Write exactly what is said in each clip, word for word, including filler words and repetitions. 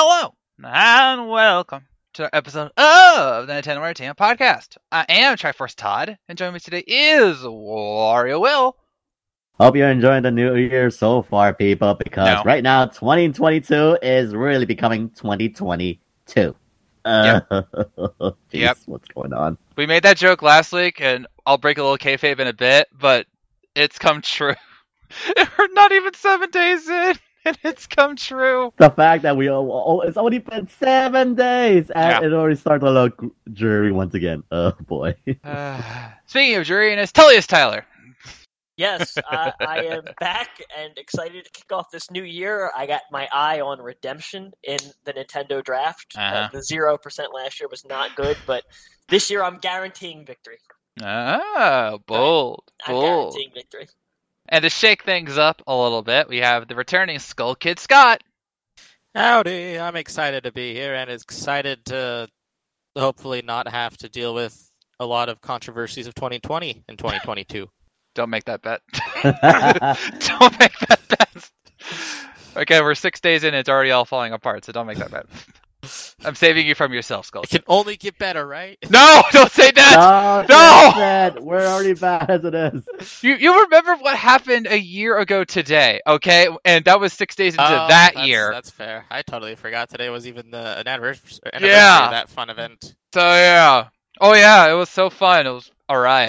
Hello and welcome to our episode of the Nintendo Entertainment Podcast. I am Triforce Todd, and joining me today is Wario Will. Hope you're enjoying the new year so far, people, because No. right now twenty twenty-two is really becoming twenty twenty-two. Uh, Yep. Jeez, Yep. What's going on? We made that joke last week, and I'll break a little kayfabe in a bit, but it's come true. We're not even seven days in, and it's come true. The fact that we all, oh, it's only been seven days, and Yeah. it already started to look dreary once again. Oh boy. Uh, speaking of dreariness, Tullius Tyler. Yes, uh, I am back and excited to kick off this new year. I got my eye on redemption in the Nintendo Draft. Uh-huh. Uh, the zero percent last year was not good, but this year I'm guaranteeing victory. Ah, bold, I'm bold. guaranteeing victory. And to shake things up a little bit, we have the returning Skull Kid Scott. Howdy, I'm excited to be here and excited to hopefully not have to deal with a lot of controversies of twenty twenty and twenty twenty-two. Don't make that bet. Don't make that bet. Okay, we're six days in, it's already all falling apart, so don't make that bet. I'm saving you from yourself, Skull It Kid. can only get better, right? No, don't say that! No, No! that's it. We're already bad as it is. You you remember what happened a year ago today, okay? And that was six days into Oh, that that's, year. That's fair. I totally forgot today was even the an anniversary, anniversary Yeah. of that fun event. So yeah. Oh yeah, it was so fun. It was alright.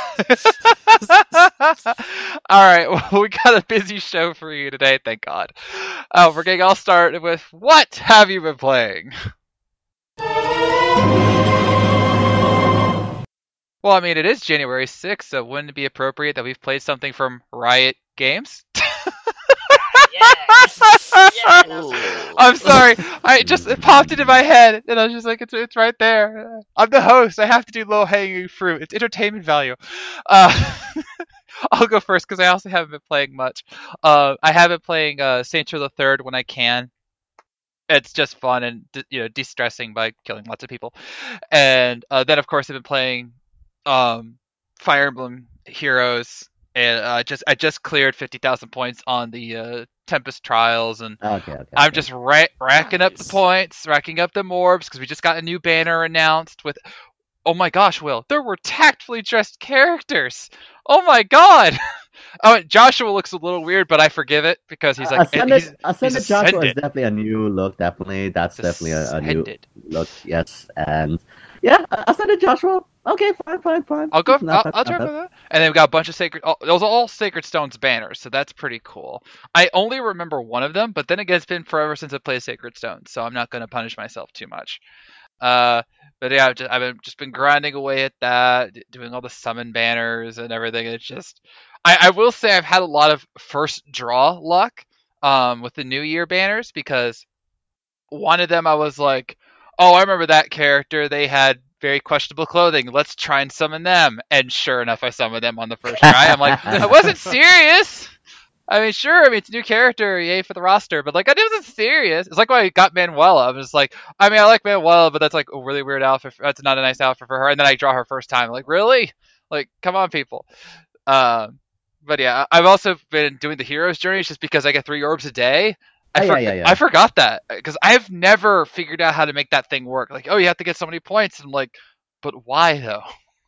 Alright, well, we got a busy show for you today, thank God. Uh, we're getting all started with, what have you been playing? Well, I mean, it is January sixth, so wouldn't it be appropriate that we've played something from Riot Games? Yeah. Yeah, no. I'm sorry. I just it popped into my head, and I was just like, it's it's right there. I'm the host. I have to do low hanging fruit. It's entertainment value. Uh, I'll go first because I also haven't been playing much. Uh, I have been playing uh, Saints Row the Third when I can. It's just fun and you know de-stressing by killing lots of people, and uh, then of course I've been playing um, Fire Emblem Heroes. And uh, just I just cleared fifty thousand points on the uh, Tempest Trials, and Okay, okay. I'm okay. just ra- racking up the Nice. points, racking up the morbs, because we just got a new banner announced with, oh my gosh, Will, there were tactfully dressed characters. Oh my god. Oh, Joshua looks a little weird, but I forgive it because he's like, Ascended, he's, Ascended he's Joshua is ascended. definitely a new look. Definitely, that's definitely a, a new Ascended. look. Yes, and yeah, Ascended Joshua. Okay, fine, fine, fine. I'll go. It's not I'll, bad, I'll not try bad. for that. And then we got a bunch of sacred. Oh, those are all Sacred Stones banners, so that's pretty cool. I only remember one of them, but then again, it's been forever since I played Sacred Stones, so I'm not going to punish myself too much. Uh, but yeah, I've just, I've been, just been grinding away at that, d- doing all the summon banners and everything. It's just, I, I will say I've had a lot of first draw luck, um, with the New Year banners because one of them I was like, oh, I remember that character. They had very questionable clothing. Let's try and summon them. And sure enough, I summoned them on the first try. I'm like, I wasn't serious. I mean, sure, I mean, it's a new character, yay for the roster, but like, I wasn't serious. It's like when I got Manuela. I'm just like, I mean, I like Manuela, but that's like a really weird outfit. That's not a nice outfit for her. And then I draw her first time. I'm like, really? Like, come on, people. Um, but yeah, I- I've also been doing the hero's journeys just because I get three orbs a day. I, Oh, for- yeah, yeah, yeah. I forgot that because I've never figured out how to make that thing work. Like, oh, you have to get so many points. And I'm like, but why though?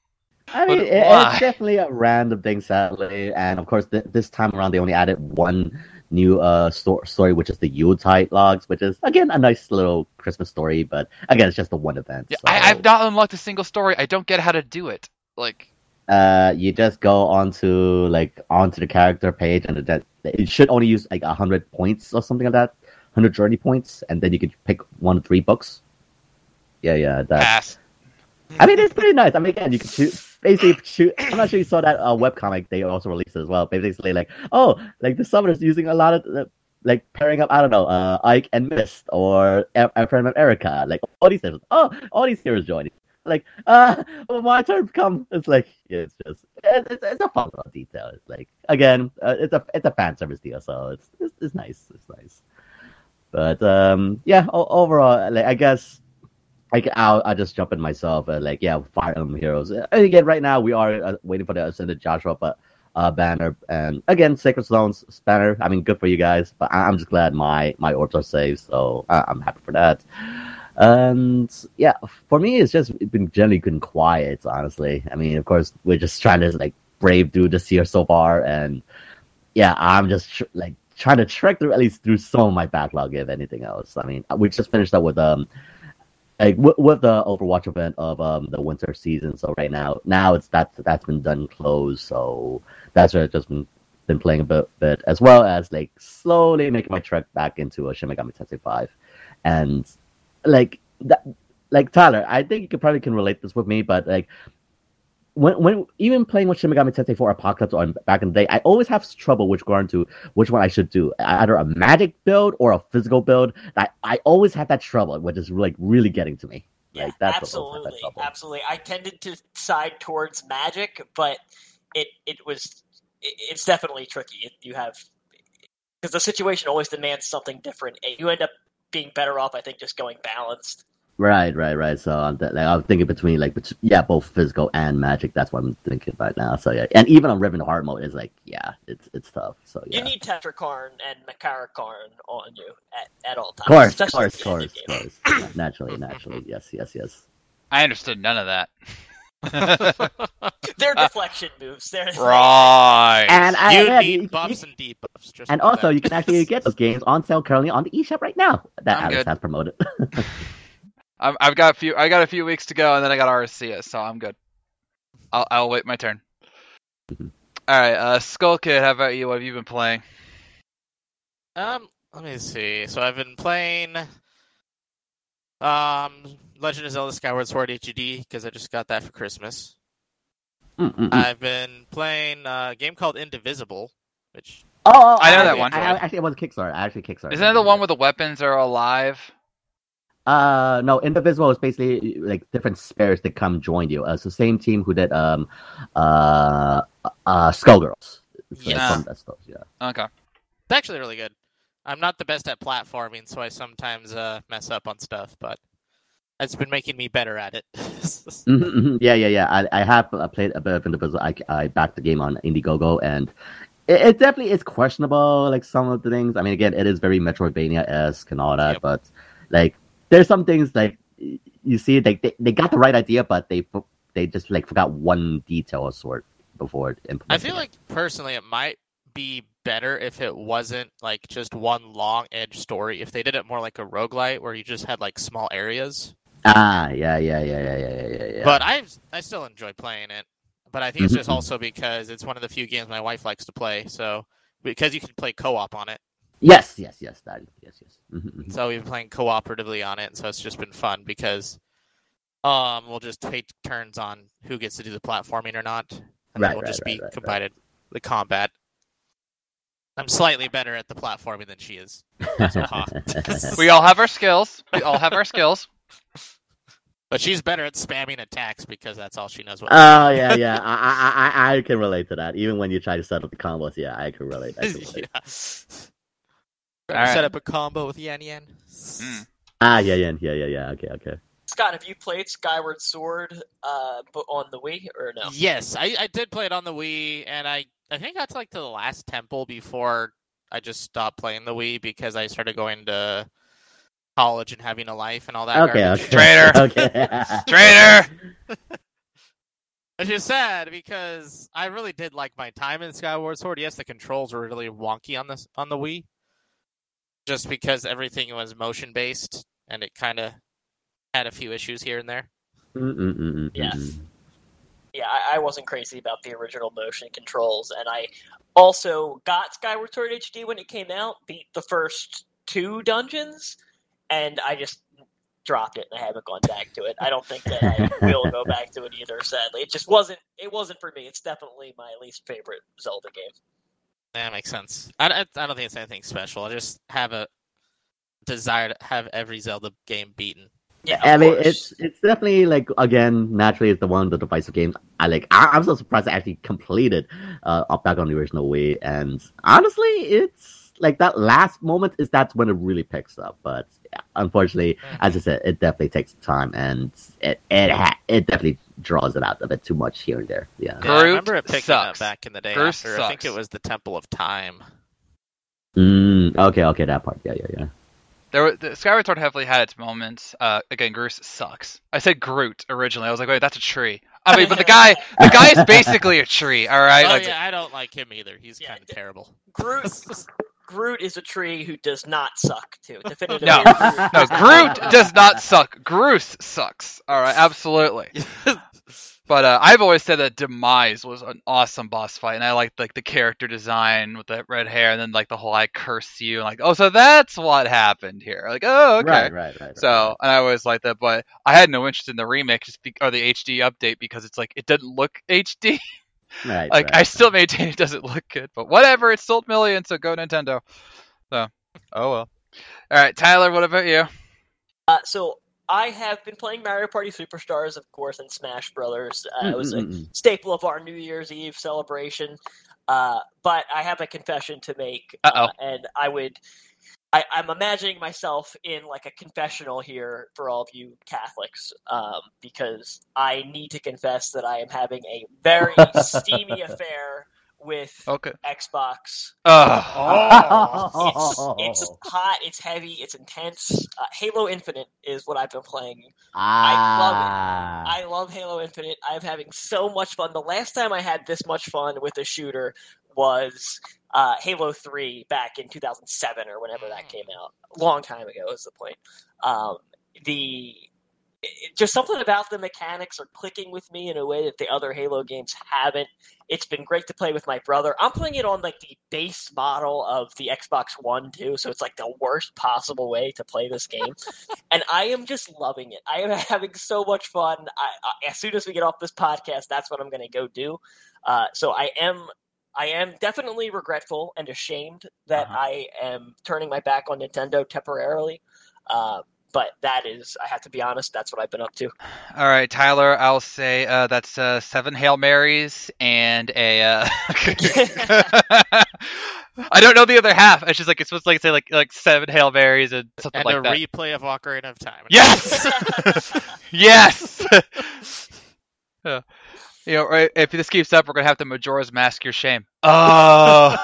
I mean, But it, why? it's definitely a random thing, sadly. And of course, th- this time around, they only added one new uh sto- story, which is the Yuletide logs, which is again a nice little Christmas story. But again, it's just the one event. Yeah, so, I, I've not unlocked a single story. I don't get how to do it. Like, Uh, you just go onto like onto the character page, and that it should only use like a hundred points or something like that, hundred journey points, and then you can pick one of three books. Yeah, yeah, that. pass. I mean, it's pretty nice. I mean, again, you can shoot, basically shoot. I'm not sure you saw that uh, webcomic they also released as well. Basically, like, oh, like the summoners using a lot of, uh, like, pairing up, I don't know, uh, Ike and Mist, or a friend of Erica, like, all these things. Oh, all these heroes joining. Like, uh, when my turn come, it's like, yeah, it's just, it's, it's, it's a fun little detail. It's like, again, uh, it's a it's a fan service deal, so it's it's, it's nice. It's nice. But, um, yeah, o- overall, like, I guess, Like I'll, I'll just jump in myself. Uh, like yeah, Fire Emblem Heroes. Uh, again, right now we are uh, waiting for the Ascended Joshua, but uh, banner. And again, Sacred Stones banner. I mean, good for you guys. But I- I'm just glad my my orbs are saved, so I- I'm happy for that. And yeah, for me, it's just been generally good and quiet. Honestly, I mean, of course, we're just trying to like brave through this year so far, and yeah, I'm just tr- like trying to trek through at least through some of my backlog, if anything else. I mean, we just finished up with um. Like with, with the Overwatch event of um the winter season, so right now now it's that's that's been done closed, so that's where I've just been been playing a bit, bit as well as like slowly making my trek back into a Shin Megami Tensei five, and like that like Tyler, I think you could probably can relate this with me, but like when when even playing with Shin Megami Tensei four Apocalypse on back in the day, I always have trouble which going to which one I should do, either a magic build or a physical build. I, I always have that trouble, which is like really getting to me. Yeah, like, that's absolutely, absolutely. I tended to side towards magic, but it it was it, it's definitely tricky. You have because the situation always demands something different, and you end up being better off, I think, just going balanced. Right, right, right. So I'm, th- like, I'm thinking between like bet- yeah, both physical and magic. That's what I'm thinking right now. So yeah, and even on Riven Heart mode is like yeah, it's it's tough. So yeah, You need Tetrakarn and Makarakarn on you at, at all times. course, especially course, at the end of course, the game. course. Yeah, naturally, naturally. Yes, yes, yes. I understood none of that. They're deflection moves. They're Right. And I, You yeah, need you- buffs you- and debuffs. Just and know also that. you can actually get those games on sale currently on the eShop right now. That I'm Alex good. has promoted. I'm, I've got a few. I got a few weeks to go, and then I got Arceus, so I'm good. I'll I'll wait my turn. Mhm. All right, uh, Skull Kid, how about you? What have you been playing? Um, let me see. So I've been playing um Legend of Zelda Skyward Sword H D because I just got that for Christmas. Mm-mm-mm. I've been playing a game called Indivisible, which oh, oh, I know that actually- one. I, I, actually, it was Kickstarter. I actually Kickstarter. Isn't that the one where the weapons are alive? Uh, no, Indivisible is basically like different spirits that come join you. Uh, it's the same team who did um, uh, uh, Skullgirls. It's, like, Yeah. from that stuff, yeah. Okay. it's actually really good. I'm not the best at platforming, so I sometimes uh, mess up on stuff, but it's been making me better at it. Mm-hmm, mm-hmm. Yeah, yeah, yeah. I, I have uh, played a bit of Indivisible. I, I backed the game on Indiegogo, and it, it definitely is questionable. Like some of the things. I mean, again, it is very Metroidvania-esque and all that, Yep. but like there's some things like you see, like they, they got the right idea, but they they just like forgot one detail or sort before I implementing. feel it. like personally it might be better if it wasn't like just one long edge story. If they did it more like a roguelite where you just had like small areas. Ah, yeah, yeah, yeah, yeah, yeah, yeah, yeah, yeah. But I I still enjoy playing it. But I think it's just Mhm. also because it's one of the few games my wife likes to play. So because you can play co-op on it. Yes, yes, yes, that, yes, yes. Mm-hmm, mm-hmm. So we've been playing cooperatively on it. So it's just been fun because um we'll just take turns on who gets to do the platforming or not. And Right, then we'll right, just right, be right, right. combated the combat. I'm slightly better at the platforming than she is. So, ha. We all have our skills. We all have our skills. But she's better at spamming attacks because that's all she knows what. Oh yeah, yeah. I, I, I, I can relate to that. Even when you try to set up the combos, yeah, I can relate. I can relate. yeah. All Set right. up a combo with Yan Yan. Mm. Ah, yeah, yeah, yeah, yeah, yeah. Okay, okay. Scott, have you played Skyward Sword uh, but on the Wii or no? Yes, I, I did play it on the Wii, and I, I think I got to like to the last temple before I just stopped playing the Wii because I started going to college and having a life and all that. Okay, garbage. okay. Traitor. Okay. Traitor. Which is sad because I really did like my time in Skyward Sword. Yes, the controls were really wonky on this on the Wii, just because everything was motion based and it kind of had a few issues here and there. Mm-mm-mm-mm-mm. Yeah. Yeah, I, I wasn't crazy about the original motion controls, and I also got Skyward Sword H D when it came out, beat the first two dungeons, and I just dropped it and I haven't gone back to it. I don't think that I will go back to it either, sadly. It just wasn't it wasn't for me. It's definitely my least favorite Zelda game. That makes sense. I, I, I don't think it's anything special. I just have a desire to have every Zelda game beaten. Yeah, of I mean, course. it's it's definitely like again naturally it's the one of the divisive games. I like. I, I'm so surprised I actually completed uh back on the original Wii, and honestly, it's like that last moment is that's when it really picks up. But yeah, unfortunately, as I said, it definitely takes time, and it it ha- it definitely draws it out a bit too much here and there. Yeah. Yeah, I Groot remember it picking sucks. up back in the day. Groot after I think sucks. it was the Temple of Time. Mm, okay, okay, that part. Yeah, yeah, yeah. There were, the Skyward Sword heavily had its moments. Uh, again, Groot sucks. I said Groot originally. I was like, wait, that's a tree. I mean, but the guy, the guy is basically a tree. All right. Oh Like, yeah, I don't like him either. He's Yeah, kind of d- terrible. Groot Groot is a tree who does not suck too. Definitively. No. Groot. No, Groot does not suck. Groot sucks. All right, absolutely. But uh, I've always said that Demise was an awesome boss fight, and I liked like the character design with that red hair, and then like the whole "I curse you," and like, oh, so that's what happened here. Like, oh, okay. Right, right, right. right So, and I always liked that, but I had no interest in the remake just be- or the H D update because it's like it doesn't look H D. right, Like, right, I still maintain it doesn't look good, but whatever. It sold millions, so go Nintendo. So, oh well. All right, Tyler, what about you? Uh, so I have been playing Mario Party Superstars, of course, and Smash Brothers. Uh, it was a Mm-mm-mm. staple of our New Year's Eve celebration. Uh, but I have a confession to make, Uh-oh. uh, and I would. I, I'm imagining myself in like a confessional here for all of you Catholics, um, because I need to confess that I am having a very steamy affair with Okay. Xbox. Oh. It's it's hot, it's heavy, it's intense. Uh, Halo Infinite is what I've been playing. ah. I love Halo Infinite. I'm having so much fun. The last time I had this much fun with a shooter was uh, Halo three back in two thousand seven or whenever that came out. A long time ago is the point. Um, the it, just something about the mechanics are clicking with me in a way that the other Halo games haven't. It's been great to play with my brother. I'm playing it on like the base model of the Xbox One too, so it's like the worst possible way to play this game. And I am just loving it. I am having so much fun. I, I, as soon as we get off this podcast, that's what I'm going to go do. Uh, so I am, I am definitely regretful and ashamed that Uh-huh. I am turning my back on Nintendo temporarily. Uh, but that is, I have to be honest, that's what I've been up to. All right, Tyler, I'll say uh, that's uh, seven Hail Marys and a. Uh... I don't know the other half. It's just like it's supposed to like say like like seven Hail Marys and something And like a that. replay of Ocarina of Time. Yes, yes. Yeah. You know, right, if this keeps up, we're gonna have the Majora's Mask your shame. Oh.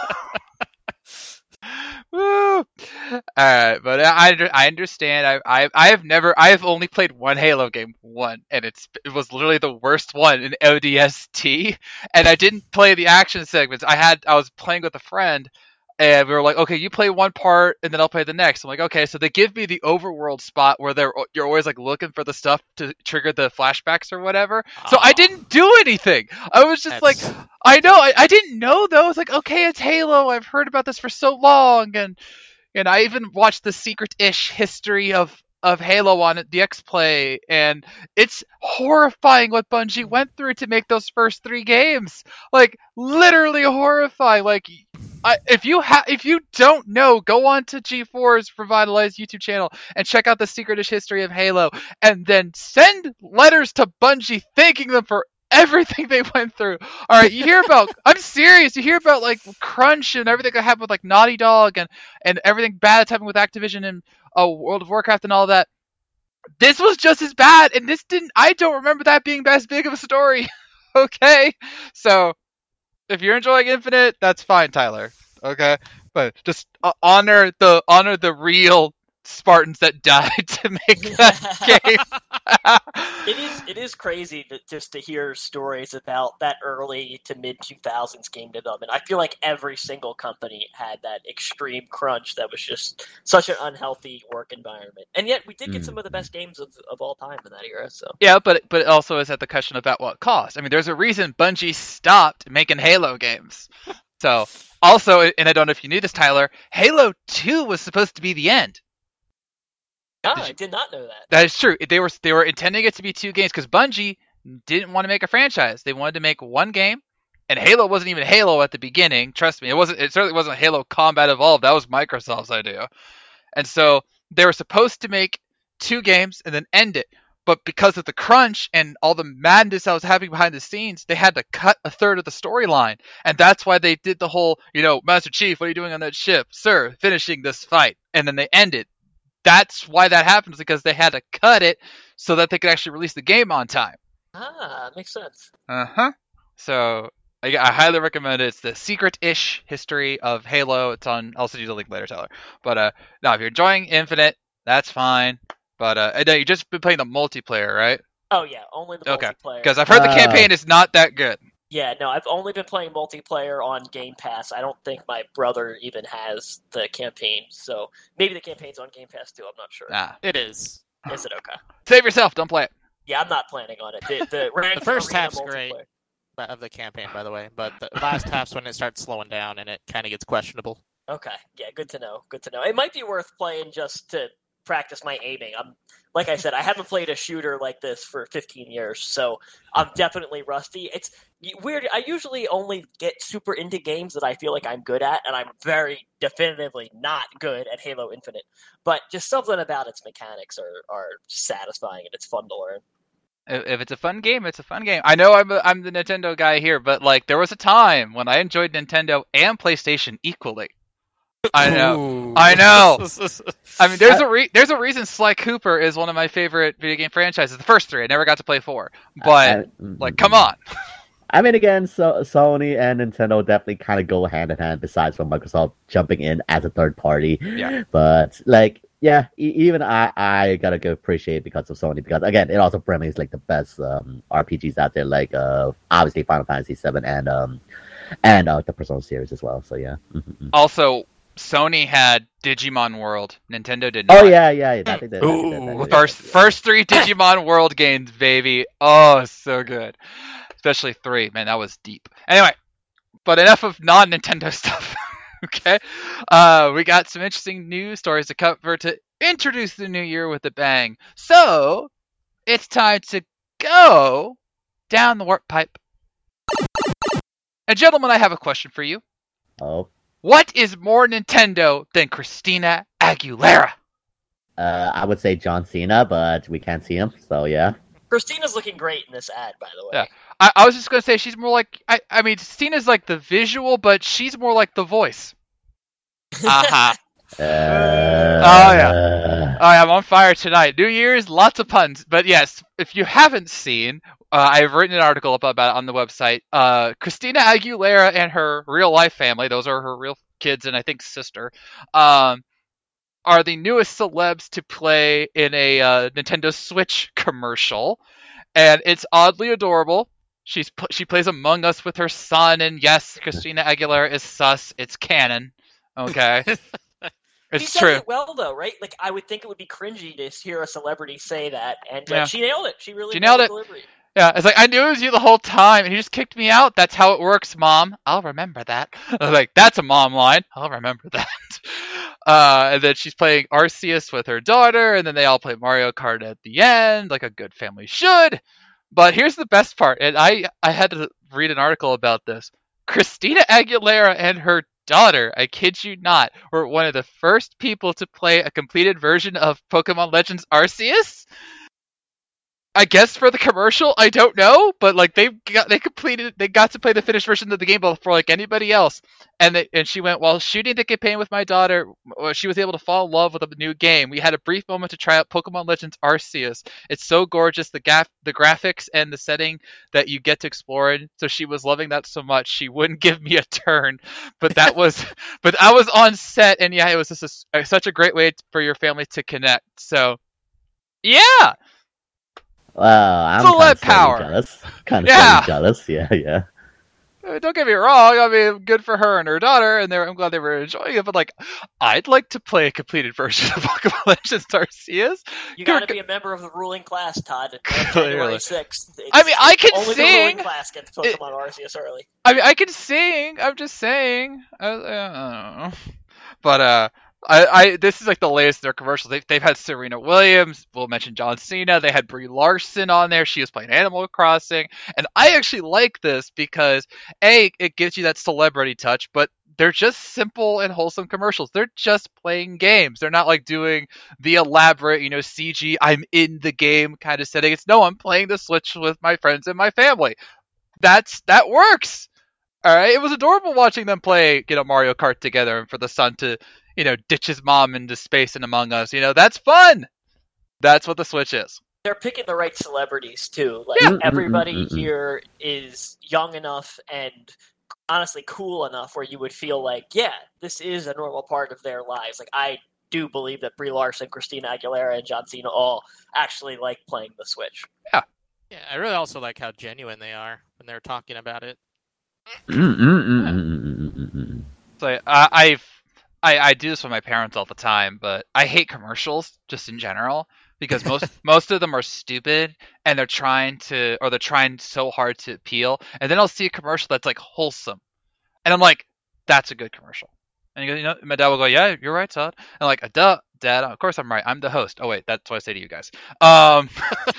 Woo! All right, but I I understand. I I I have never. I have only played one Halo game, one, and it's it was literally the worst one in O D S T. And I didn't play the action segments. I had I was playing with a friend, and we were like, okay, you play one part, and then I'll play the next. I'm like, okay, so they give me the overworld spot where they're you're always like looking for the stuff to trigger the flashbacks or whatever. So I Oh. didn't do anything. I was just like. That's- I know. I, I didn't know though. I was like, okay, it's Halo. I've heard about this for so long, and and I even watched the secret-ish history of of Halo on the X Play, and it's horrifying what Bungie went through to make those first three games. Like literally horrifying. Like, I, if you ha- if you don't know, go on to G four's Revitalized YouTube channel and check out the secret-ish history of Halo, and then send letters to Bungie thanking them for everything they went through. All right, you hear about I'm serious. You hear about like crunch and everything that happened with like Naughty Dog and and everything bad that's happened with Activision and uh, World of Warcraft and all that. This was just as bad, and this didn't. I don't remember that being as big of a story. Okay, so if you're enjoying Infinite, that's fine, Tyler. Okay, but just uh, honor the honor the real Spartans that died to make that game. It is it is crazy to, just to hear stories about that early to mid two thousands game development. I feel like every single company had that extreme crunch that was just such an unhealthy work environment. And yet we did get Mm. some of the best games of, of all time in that era. So Yeah, but but it also is at the question of at what cost. I mean, there's a reason Bungie stopped making Halo games. So also, and I don't know if you knew this, Tyler, Halo two was supposed to be the end. no, Did I you- did not know that. That is true. They were they were intending it to be two games because Bungie didn't want to make a franchise. They wanted to make one game, and Halo wasn't even Halo at the beginning. Trust me, it wasn't. It certainly wasn't Halo Combat Evolved. That was Microsoft's idea, and so they were supposed to make two games and then end it. but because of the crunch and all the madness that was happening behind the scenes, they had to cut a third of the storyline. And that's why they did the whole, you know, Master Chief, what are you doing on that ship? Sir, finishing this fight. And then they ended. That's why that happens, because they had to cut it so that they could actually release the game on time. Ah, makes sense. Uh-huh. So I, I highly recommend it. It's the secret-ish history of Halo. It's on, I'll send you the link later, Tyler. But uh, now, if you're enjoying Infinite, that's fine. But uh, and then you just been playing the multiplayer, right? Oh yeah, only the Okay. multiplayer. Because I've heard the Uh, campaign is not that good. Yeah, no, I've only been playing multiplayer on Game Pass. I don't think my brother even has the campaign, so maybe the campaign's on Game Pass too. I'm not sure. Nah. It is. Is it okay? Save yourself. Don't play it. Yeah, I'm not planning on it. The, the, ranked The first arena half's great. multiplayer- Of the campaign, by the way, but the last half's when it starts slowing down and it kind of gets questionable. Okay, yeah, good to know. Good to know. It might be worth playing just to practice my aiming. I'm like I said, I haven't played a shooter like this for fifteen years, so I'm definitely rusty. It's weird. I usually only get super into games that I feel like I'm good at, and I'm very definitively not good at Halo Infinite. But just something about its mechanics are, are satisfying, and it's fun to learn. If if it's a fun game, it's a fun game. I know I'm a, I'm the Nintendo guy here, but like there was a time when I enjoyed Nintendo and PlayStation equally. I know. Ooh. I know. I mean, there's a re- there's a reason Sly Cooper is one of my favorite video game franchises. The first three, I never got to play four, but I- like, come on. I mean, again, so Sony and Nintendo definitely kind of go hand in hand. Besides from Microsoft jumping in as a third party, Yeah. But like, yeah, e- even I, I gotta go appreciate it because of Sony, because again, it also brings like the best um, R P Gs out there, like uh, obviously Final Fantasy seven and um, and uh, the Persona series as well. So yeah. Mm-hmm. Also, Sony had Digimon World. Nintendo did not. Oh yeah, yeah, yeah. That, that, that, that, Ooh. that, First first three Digimon World games, baby. Oh, so good. Especially three. Man, that was deep. Anyway, but enough of non-Nintendo stuff. Okay? Uh, we got some interesting news stories to cover to introduce the new year with a bang. So, it's time to go down the warp pipe. And gentlemen, I have a question for you. Oh, What is more Nintendo than Christina Aguilera? uh, I would say John Cena, but we can't see him, so yeah. Christina's looking great in this ad, by the way. Yeah. I, I was just gonna say she's more like I, I mean Cina's like the visual, but she's more like the voice. Aha. Uh, Oh, yeah. Oh, I'm on fire tonight. New Year's, lots of puns. But yes, if you haven't seen, uh, I've written an article about it on the website. Uh, Christina Aguilera and her real life family, those are her real kids and I think sister, um, are the newest celebs to play in a uh, Nintendo Switch commercial. And it's oddly adorable. She's she plays Among Us with her son, and yes, Christina Aguilera is sus. It's canon. Okay. He It's says true. it well, though, right? Like, I would think it would be cringy to hear a celebrity say that, and uh, Yeah. she nailed it. She really She nailed the it. delivery. Yeah, it's like, I knew it was you the whole time, and you just kicked me out. That's how it works, Mom. I'll remember that. I was like, that's a mom line. I'll remember that. Uh, and then she's playing Arceus with her daughter, and then they all play Mario Kart at the end, like a good family should. But here's the best part, and I, I had to read an article about this. Christina Aguilera and her daughter, I kid you not, were one of the first people to play a completed version of Pokemon Legends Arceus. I guess for the commercial, I don't know, but like they got they completed they got to play the finished version of the game before like anybody else, and they, and she went, while shooting the campaign with my daughter, well, she was able to fall in love with a new game. We had a brief moment to try out Pokemon Legends Arceus. It's so gorgeous, the gaf- the graphics and the setting that you get to explore it. So she was loving that so much she wouldn't give me a turn, but that was but I was on set, and yeah, it was just a, such a great way for your family to connect. So yeah. Well, I'm Celeb kind of power. jealous. Kind of Yeah. jealous. Yeah, yeah. Uh, Don't get me wrong. I mean, good for her and her daughter, and they were, I'm glad they were enjoying it. But like, I'd like to play a completed version of Pokemon Legends Arceus. You Good- got to be a member of the ruling class, Todd. on Clearly. January sixth. It's- I mean, I can only the sing. ruling class gets Pokemon Arceus early. I mean, I can sing. I'm just saying. I, I don't know. But uh, I, I this is like the latest in their commercials. They've they've had Serena Williams. We'll mention John Cena. They had Brie Larson on there. She was playing Animal Crossing, and I actually like this because a it gives you that celebrity touch, but they're just simple and wholesome commercials. They're just playing games. They're not like doing the elaborate, you know, C G, I'm in the game kind of setting. It's no, I'm playing the Switch with my friends and my family. That's that works. All right, it was adorable watching them play, you know, Mario Kart together, and for the son to, you know, ditch his mom into space and Among Us. You know, that's fun. That's what the Switch is. They're picking the right celebrities too. Like Yeah. everybody Mm-mm-mm-mm. here is young enough and honestly cool enough where you would feel like, yeah, this is a normal part of their lives. Like I do believe that Brie Larson, Christina Aguilera, and John Cena all actually like playing the Switch. Yeah, I really also like how genuine they are when they're talking about it. Mm-mm-mm-mm-mm-mm-mm-mm. So I, I've I, I do this with my parents all the time, but I hate commercials just in general because most most of them are stupid and they're trying to or they're trying so hard to appeal, and then I'll see a commercial that's like wholesome, and I'm like, that's a good commercial. And you go, you know, my dad will go, yeah, you're right, son. And I'm like, duh, dad, of course I'm right. I'm the host. Oh wait, that's what I say to you guys. Um,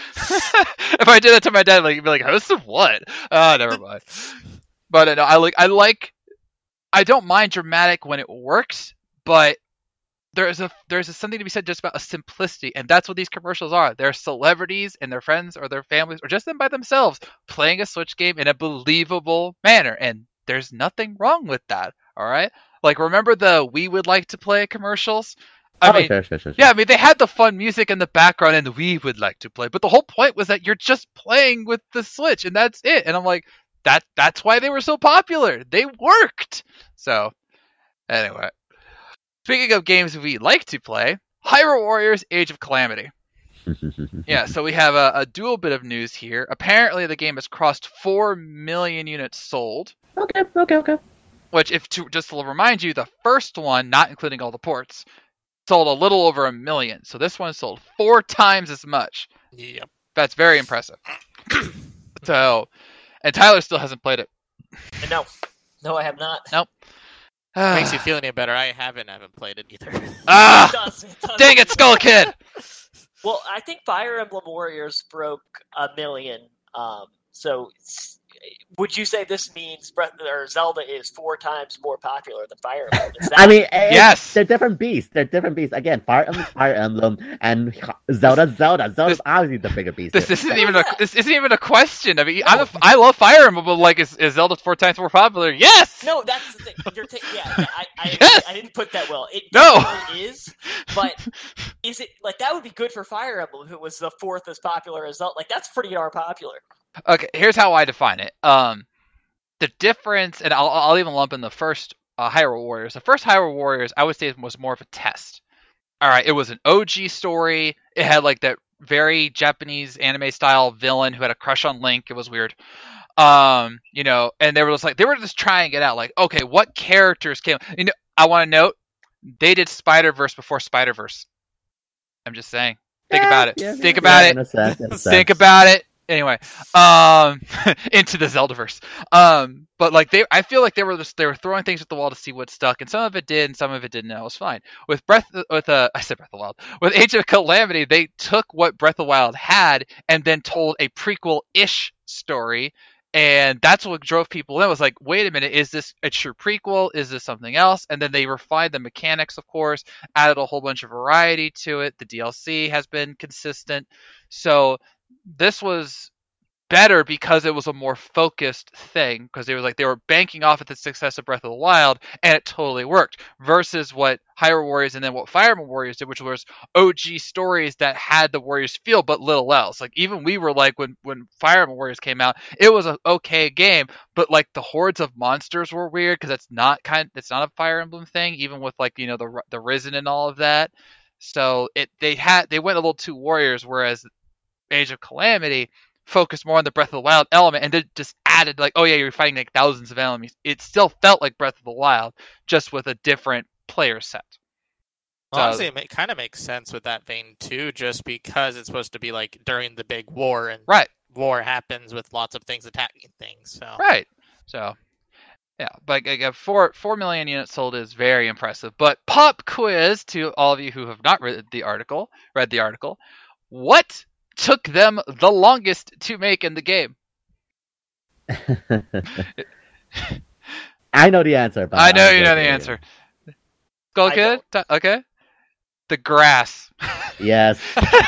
if I did that to my dad, like, he'd be like, host of what? Ah, never mind. But uh, no, I like I like. I don't mind dramatic when it works, but there's a there's a, something to be said just about a simplicity, and that's what these commercials are. They're celebrities and their friends or their families or just them by themselves playing a Switch game in a believable manner, and there's nothing wrong with that. All right, like remember the "We Would Like to Play" commercials? I Oh, mean, sure, sure, sure, sure. yeah, I mean they had the fun music in the background, and "We would like to play," but the whole point was that you're just playing with the Switch, and that's it. And I'm like, that that's why they were so popular. They worked. So, anyway. Speaking of games we like to play, Hyrule Warriors Age of Calamity. Yeah, so we have a, a dual bit of news here. Apparently the game has crossed four million units sold, Okay, okay, okay. which, if to just to remind you, the first one, not including all the ports, sold a little over a million. So this one sold four times as much. Yep. That's very impressive. So, and Tyler still hasn't played it. And no, no, I have not. Makes you feel any better. I haven't haven't played it either. Ah! It does, it does. Dang it, Skull Kid! Well, I think Fire Emblem Warriors broke a million. Um, so, it's- would you say this means Breath or Zelda is four times more popular than Fire Emblem? Is that, I mean, eh, Yes. they're different beasts. They're different beasts. Again, Fire Emblem, Fire Emblem, and Zelda, Zelda. Zelda's This- obviously the bigger beast. This here. isn't Oh, even yeah. a this isn't even a question. I mean, I'm a, I love Fire Emblem, but like, is, is Zelda four times more popular? Yes. no, that's the thing. You're ta- yeah, yeah, I, I, Yes. I didn't put that well. It No. definitely is, but is it like that would be good for Fire Emblem if it was the fourth as popular as Zelda? Like that's pretty darn popular. Okay, here's how I define it. Um, the difference, and I'll I'll even lump in the first uh, Hyrule Warriors. The first Hyrule Warriors, I would say, was more of a test. All right, it was an O G story. It had like that very Japanese anime style villain who had a crush on Link. It was weird. Um, you know, and they were just like they were just trying it out. Like, okay, what characters came? You know, I want to note they did Spider Verse before Spider Verse. I'm just saying. Think Yeah, about it. yeah, Think yeah, about yeah, it. in a sense, in a Think sense. about it. Anyway, um, into the Zeldaverse. Um, but like they, I feel like they were just they were throwing things at the wall to see what stuck, and some of it did, and some of it didn't. It was fine. With Breath, with uh, I said Breath of the Wild. With Age of Calamity, they took what Breath of the Wild had and then told a prequel-ish story, and that's what drove people in. It was like, wait a minute, is this a true prequel? Is this something else? And then they refined the mechanics, of course, added a whole bunch of variety to it. The D L C has been consistent, so. This was better because it was a more focused thing, because they were like they were banking off of the success of Breath of the Wild, and it totally worked. Versus what Hyrule Warriors and then what Fire Emblem Warriors did, which was O G stories that had the Warriors feel, but little else. Like even we were like when when Fire Emblem Warriors came out, it was an okay game, but like the hordes of monsters were weird because it's not kind, it's not a Fire Emblem thing, even with like you know the the Risen and all of that. So it they had they went a little too Warriors, whereas Age of Calamity focused more on the Breath of the Wild element and then just added like, oh yeah, you're fighting like thousands of enemies. It still felt like Breath of the Wild, just with a different player set. Well, So- honestly, it, ma- kind of makes sense with that vein too, just because it's supposed to be like during the big war, and Right, war happens with lots of things attacking things. So right. So yeah, but again, four four million units sold is very impressive. But pop quiz to all of you who have not read the article, read the article. What took them the longest to make in the game? I know the answer, but I know I'm you know gonna the say it. answer. Skull I Kid? T- Okay. The grass. Yes.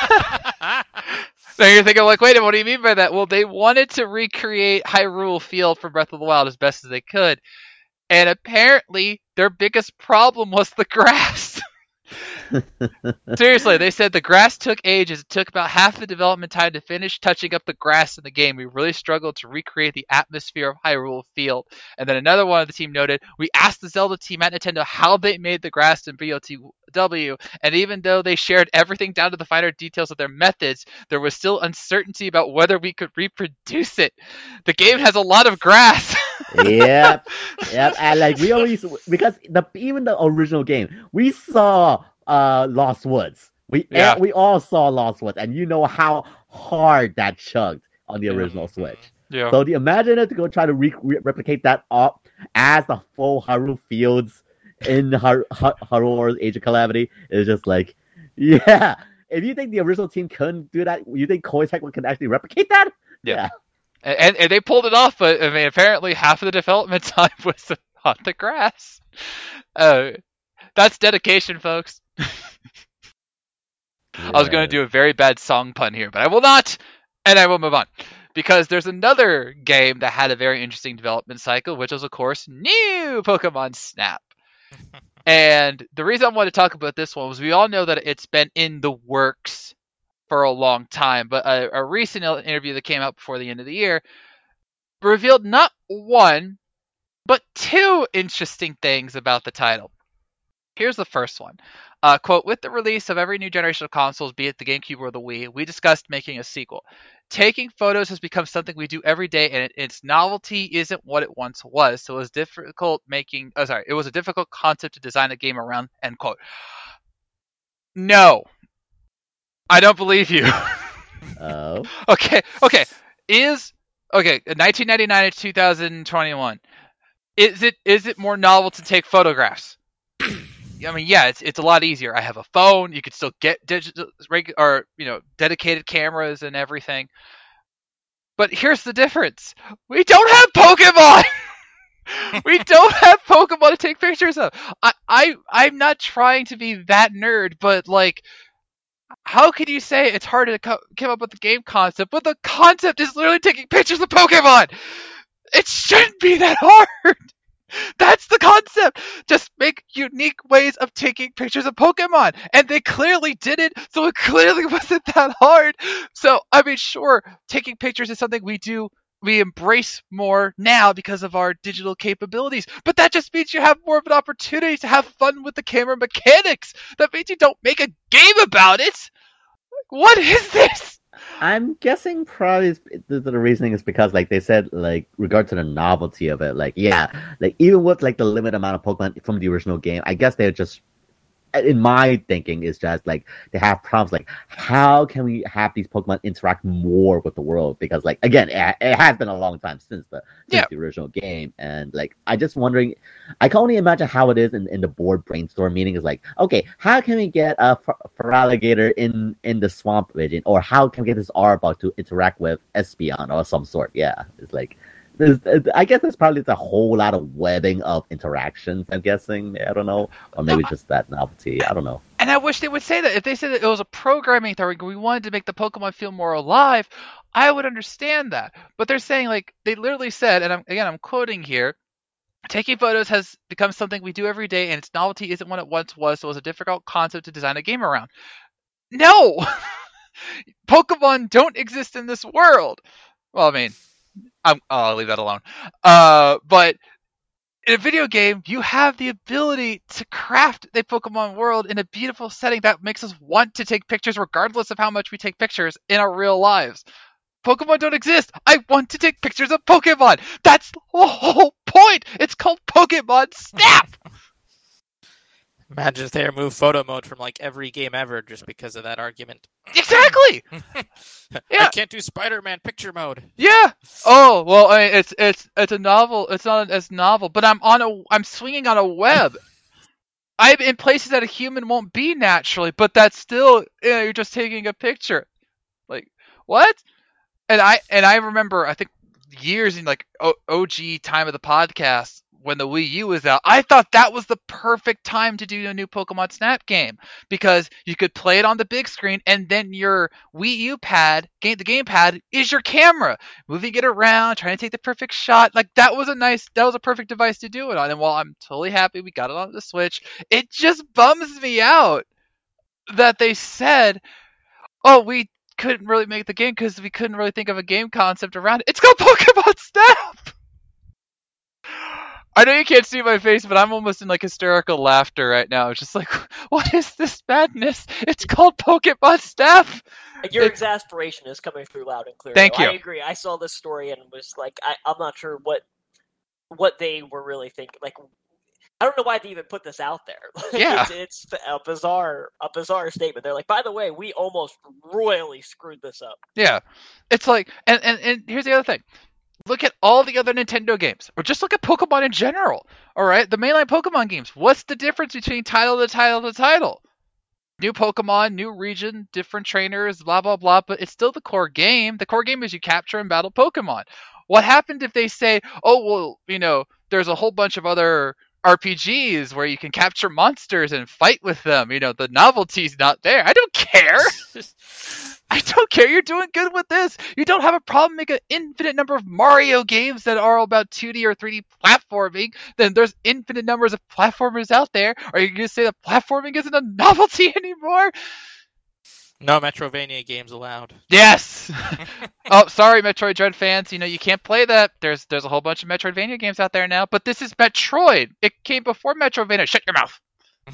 Now you're thinking, like, wait a minute, what do you mean by that? Well, they wanted to recreate Hyrule Field for Breath of the Wild as best as they could. And apparently, their biggest problem was the grass. Seriously, they said the grass took ages. It took about half the development time to finish touching up the grass in the game. We really struggled to recreate the atmosphere of Hyrule Field. And then another one of the team noted, we asked the Zelda team at Nintendo how they made the grass in B O T W, and even though they shared everything down to the finer details of their methods, there was still uncertainty about whether we could reproduce it. The game has a lot of grass. Yep. Yep. And like we always because the even the original game, we saw uh Lost Woods. We Yeah. eh, we all saw Lost Woods, and you know how hard that chugged on the Yeah. original Switch. Yeah. So the imagine it to go try to re- re- replicate that up as the full Hyrule Fields in Har- Har- Hyrule Age of Calamity is just like, yeah. If you think the original team couldn't do that, you think Koei Tecmo can actually replicate that? Yeah. And, and they pulled it off, but I mean, apparently half of the development time was on the grass. Uh, that's dedication, folks. I was going to do a very bad song pun here, but I will not, and I will move on. Because there's another game that had a very interesting development cycle, which was, of course, new Pokemon Snap. And the reason I want to talk about this one was we all know that it's been in the works for a long time, but a, a recent interview that came out before the end of the year revealed not one, but two interesting things about the title. Here's the first one. Uh, quote, with the release of every new generation of consoles, be it the GameCube or the Wii, we discussed making a sequel. Taking photos has become something we do every day, and it, its novelty isn't what it once was. So it was difficult making. Oh, sorry, it was a difficult concept to design a game around. End quote. No, I don't believe you. Oh. okay, okay. Is okay. nineteen ninety-nine to two thousand twenty-one. Is it is it more novel to take photographs? I mean, yeah, it's it's a lot easier. I have a phone. You could still get digital, regu- or you know, dedicated cameras and everything. But here's the difference: we don't have Pokemon. we don't have Pokemon to take pictures of. I I I'm not trying to be that nerd, but like, how can you say it's hard to co- come up with the game concept, but the concept is literally taking pictures of Pokemon? It shouldn't be that hard. That's the concept. Just make unique ways of taking pictures of Pokemon. And they clearly did it, so it clearly wasn't that hard. So, I mean, sure, taking pictures is something we do, we embrace more now because of our digital capabilities. But that just means you have more of an opportunity to have fun with the camera mechanics. That means you don't make a game about it. What is this? I'm guessing probably is- the, the reasoning is because like they said like regard to the novelty of it, like yeah, like even with like the limited amount of Pokemon from the original game, I guess they're just, in my thinking, is just like they have problems like how can we have these Pokemon interact more with the world, because like again it, it has been a long time since the since Yeah. the original game, and like I just wondering, I can only imagine how it is in, in the board brainstorm meeting is like, okay, how can we get a Feraligatr in in the swamp region, or how can we get this Arbok to interact with Espeon or some sort? Yeah, it's like there's, I guess there's probably a whole lot of webbing of interactions, I'm guessing. I don't know. Or maybe No, just that novelty. I don't know. And I wish they would say that. If they said that it was a programming thing, we wanted to make the Pokemon feel more alive, I would understand that. But they're saying, like, they literally said, and I'm, again, I'm quoting here, taking photos has become something we do every day, and its novelty isn't what it once was, so it was a difficult concept to design a game around. No! Pokemon don't exist in this world. Well, I mean, I'm, I'll leave that alone. Uh, but in a video game, you have the ability to craft the Pokemon world in a beautiful setting that makes us want to take pictures regardless of how much we take pictures in our real lives. Pokemon don't exist. I want to take pictures of Pokemon. That's the whole point. It's called Pokemon Snap. Imagine if they remove photo mode from like every game ever just because of that argument. Exactly. Yeah. I can't do Spider-Man picture mode. Yeah. Oh well, I mean, it's it's it's a novel. It's not as novel, but I'm on a I'm swinging on a web. I'm in places that a human won't be naturally, but that's still, you know, you're just taking a picture. Like what? And I and I remember I think years in like o- OG time of the podcast when the Wii U was out, I thought that was the perfect time to do a new Pokemon Snap game because you could play it on the big screen and then your Wii U pad, game the gamepad is your camera, moving it around, trying to take the perfect shot. Like that was a nice, that was a perfect device to do it on. And while I'm totally happy we got it on the Switch, it just bums me out that they said, "Oh, we couldn't really make the game because we couldn't really think of a game concept around it." It's called Pokemon Snap. I know you can't see my face, but I'm almost in like hysterical laughter right now. It's just like, what is this madness? It's called Pokemon Snap. Your It's- exasperation is coming through loud and clear. Thank though. you. I agree. I saw this story and was like, I, I'm not sure what what they were really thinking. Like, I don't know why they even put this out there. Like, Yeah. it's, it's a bizarre, a bizarre statement. They're like, by the way, we almost royally screwed this up. Yeah, it's like, and, and and here's the other thing. Look at all the other Nintendo games, or just look at Pokemon in general. All right, the mainline Pokemon games. What's the difference between title to title to title? New Pokemon, new region, different trainers, blah blah blah. But it's still the core game. The core game is you capture and battle Pokemon. What happened if they say, oh well, you know, there's a whole bunch of other R P Gs where you can capture monsters and fight with them. You know, the novelty's not there. I don't care. I don't care. You're doing good with this. You don't have a problem making an infinite number of Mario games that are all about two D or three D platforming. Then there's infinite numbers of platformers out there. Are you going to say that platforming isn't a novelty anymore? No Metrovania games allowed. Yes. Oh, sorry, Metroid Dread fans. You know you can't play that. There's there's a whole bunch of Metroidvania games out there now. But this is Metroid. It came before Metrovania. Shut your mouth.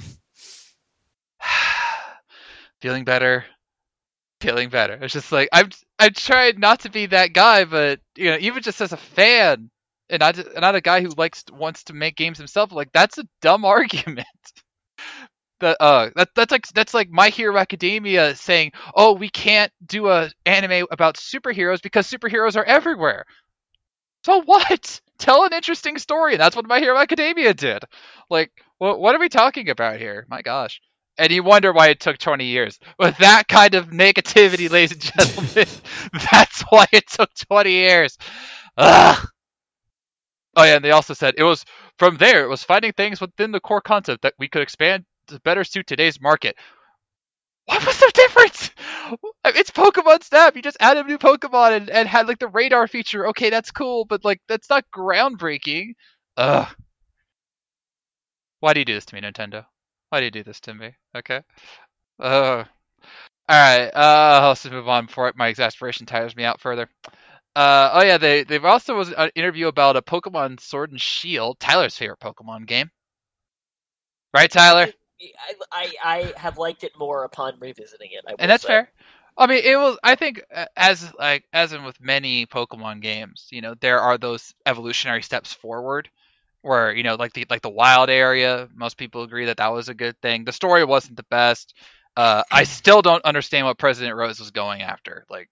Feeling better. Feeling better. It's just like I'm. I tried not to be that guy, but you know, even just as a fan, and not not a guy who likes wants to make games himself. Like that's a dumb argument. That uh, that that's like that's like My Hero Academia saying, "Oh, we can't do a anime about superheroes because superheroes are everywhere." So what? Tell an interesting story, and that's what My Hero Academia did. Like, what what are we talking about here? My gosh. And you wonder why it took twenty years. With that kind of negativity, ladies and gentlemen, that's why it took twenty years. Ugh. Oh yeah, and they also said it was from there. It was finding things within the core concept that we could expand to better suit today's market. What was the difference? It's Pokemon Snap. You just added a new Pokemon and, and had like the radar feature. Okay, that's cool, but like that's not groundbreaking. Ugh. Why do you do this to me, Nintendo? Why do you do this to me? Okay. Uh, Alright, uh, let's just move on before my exasperation tires me out further. Uh, oh yeah, they, they've also was an interview about a Pokemon Sword and Shield, Tyler's favorite Pokemon game. Right, Tyler? I, I, I have liked it more upon revisiting it. I will And that's say. fair. I mean, it was. I think, uh, as like as in with many Pokemon games, you know, there are those evolutionary steps forward, where you know, like the like the wild area. Most people agree that that was a good thing. The story wasn't the best. Uh, I still don't understand what President Rose was going after. Like,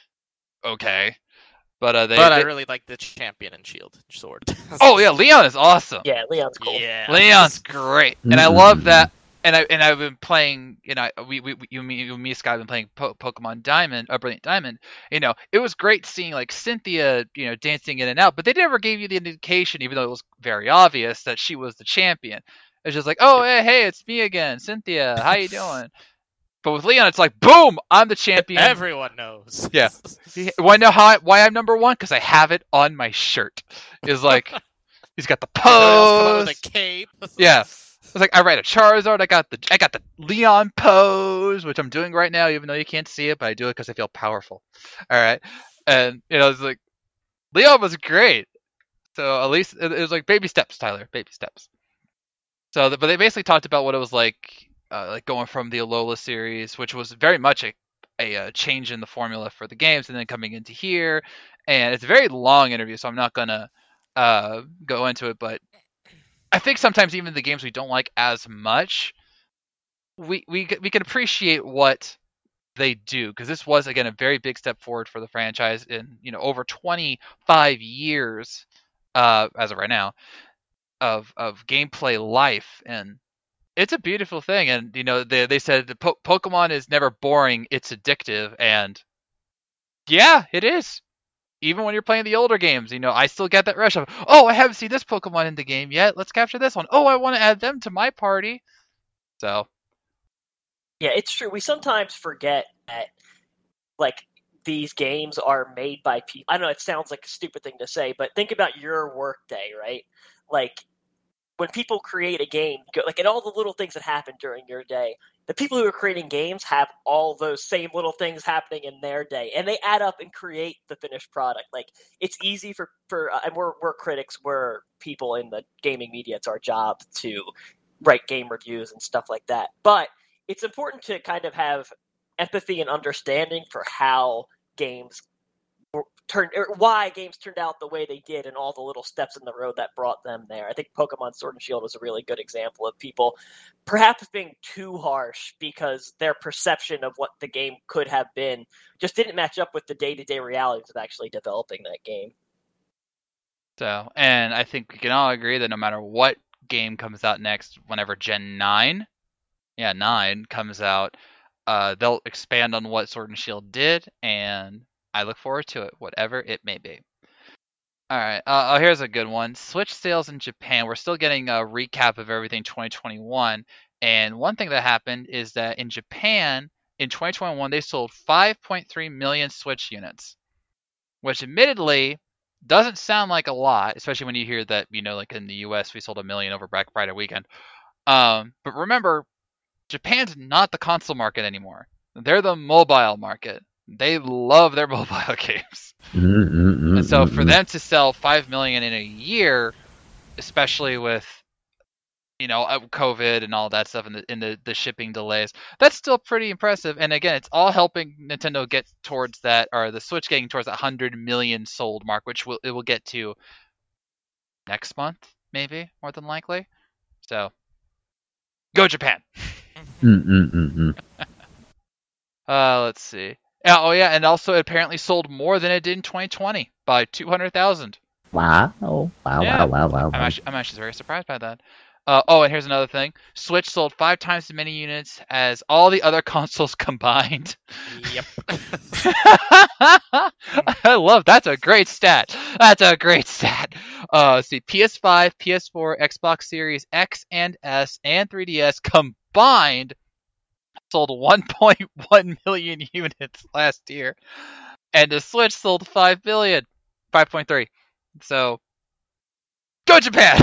okay, but uh, they. But I they- really like the champion and shield sword. oh yeah, Leon is awesome. Yeah, Leon's cool. Yeah. Leon's great, and I love that. And I and I've been playing, you know, we we you me you, me Sky have been playing po- Pokemon Diamond, uh, Brilliant Diamond. You know, it was great seeing like Cynthia, you know, dancing in and out, but they never gave you the indication, even though it was very obvious that she was the champion. It's just like, oh hey, hey, it's me again, Cynthia. How you doing? But with Leon, it's like, boom, I'm the champion. Everyone knows. Yeah. Why know how I, why I'm number one? Because I have it on my shirt. Is like, he's got the Everyone else come out pose. with a cape. Yeah. It's like I write a Charizard. I got the I got the Leon pose, which I'm doing right now, even though you can't see it, but I do it because I feel powerful. All right, and you know, it's like Leon was great. So at least it, it was like baby steps, Tyler, baby steps. So, but they basically talked about what it was like, uh, like going from the Alola series, which was very much a, a a change in the formula for the games, and then coming into here, and it's a very long interview, so I'm not gonna uh, go into it, but. I think sometimes even the games we don't like as much, we we we can appreciate what they do, because this was again a very big step forward for the franchise in you know over twenty-five years, uh, as of right now, of of gameplay life, and it's a beautiful thing. And you know they they said the po- Pokemon is never boring; it's addictive, and yeah, it is. even when you're playing the older games, you know, I still get that rush of, oh, I haven't seen this Pokemon in the game yet. Let's capture this one. Oh, I want to add them to my party. So, yeah, it's true. We sometimes forget that, like, these games are made by people. I know it sounds like a stupid thing to say, but think about your work day, right? Like, when people create a game, like, and all the little things that happen during your day, the people who are creating games have all those same little things happening in their day, and they add up and create the finished product. Like, it's easy for, for uh, and we're, we're critics, we're people in the gaming media. It's our job to write game reviews and stuff like that. But it's important to kind of have empathy and understanding for how games turned, or why games turned out the way they did, and all the little steps in the road that brought them there. I think Pokemon Sword and Shield was a really good example of people perhaps being too harsh because their perception of what the game could have been just didn't match up with the day-to-day realities of actually developing that game. So, and I think we can all agree that no matter what game comes out next, whenever Gen nine, yeah, nine comes out, uh, they'll expand on what Sword and Shield did, and I look forward to it, whatever it may be. All right, uh, oh, here's a good one. Switch sales in Japan. We're still getting a recap of everything twenty twenty-one, and one thing that happened is that in Japan, in twenty twenty-one, they sold five point three million Switch units, which admittedly doesn't sound like a lot, especially when you hear that, you know, like in the U S, we sold a million over Black Friday weekend. Um, but remember, Japan's not the console market anymore. They're the mobile market. They love their mobile games. Mm-mm-mm-mm. And so for them to sell five million in a year, especially with, you know, COVID and all that stuff and the, and the, the shipping delays, that's still pretty impressive. And again, it's all helping Nintendo get towards that, or the Switch getting towards that one hundred million sold mark, which will, it will get to next month, maybe, more than likely. So, go Japan! Mm-mm-mm-mm. Uh, let's see. Yeah, oh yeah, and also it apparently sold more than it did in twenty twenty by two hundred thousand. Wow. Wow, Yeah. wow, wow, wow, I'm wow. actually, I'm actually very surprised by that. Uh, oh, and here's another thing. Switch sold five times as many units as all the other consoles combined. Yep. I love that's a great stat. That's a great stat. Uh, let's see, P S five, P S four, Xbox Series X and S, and three D S combined sold one point one million units last year, and the Switch sold five million, five point three. So, go Japan!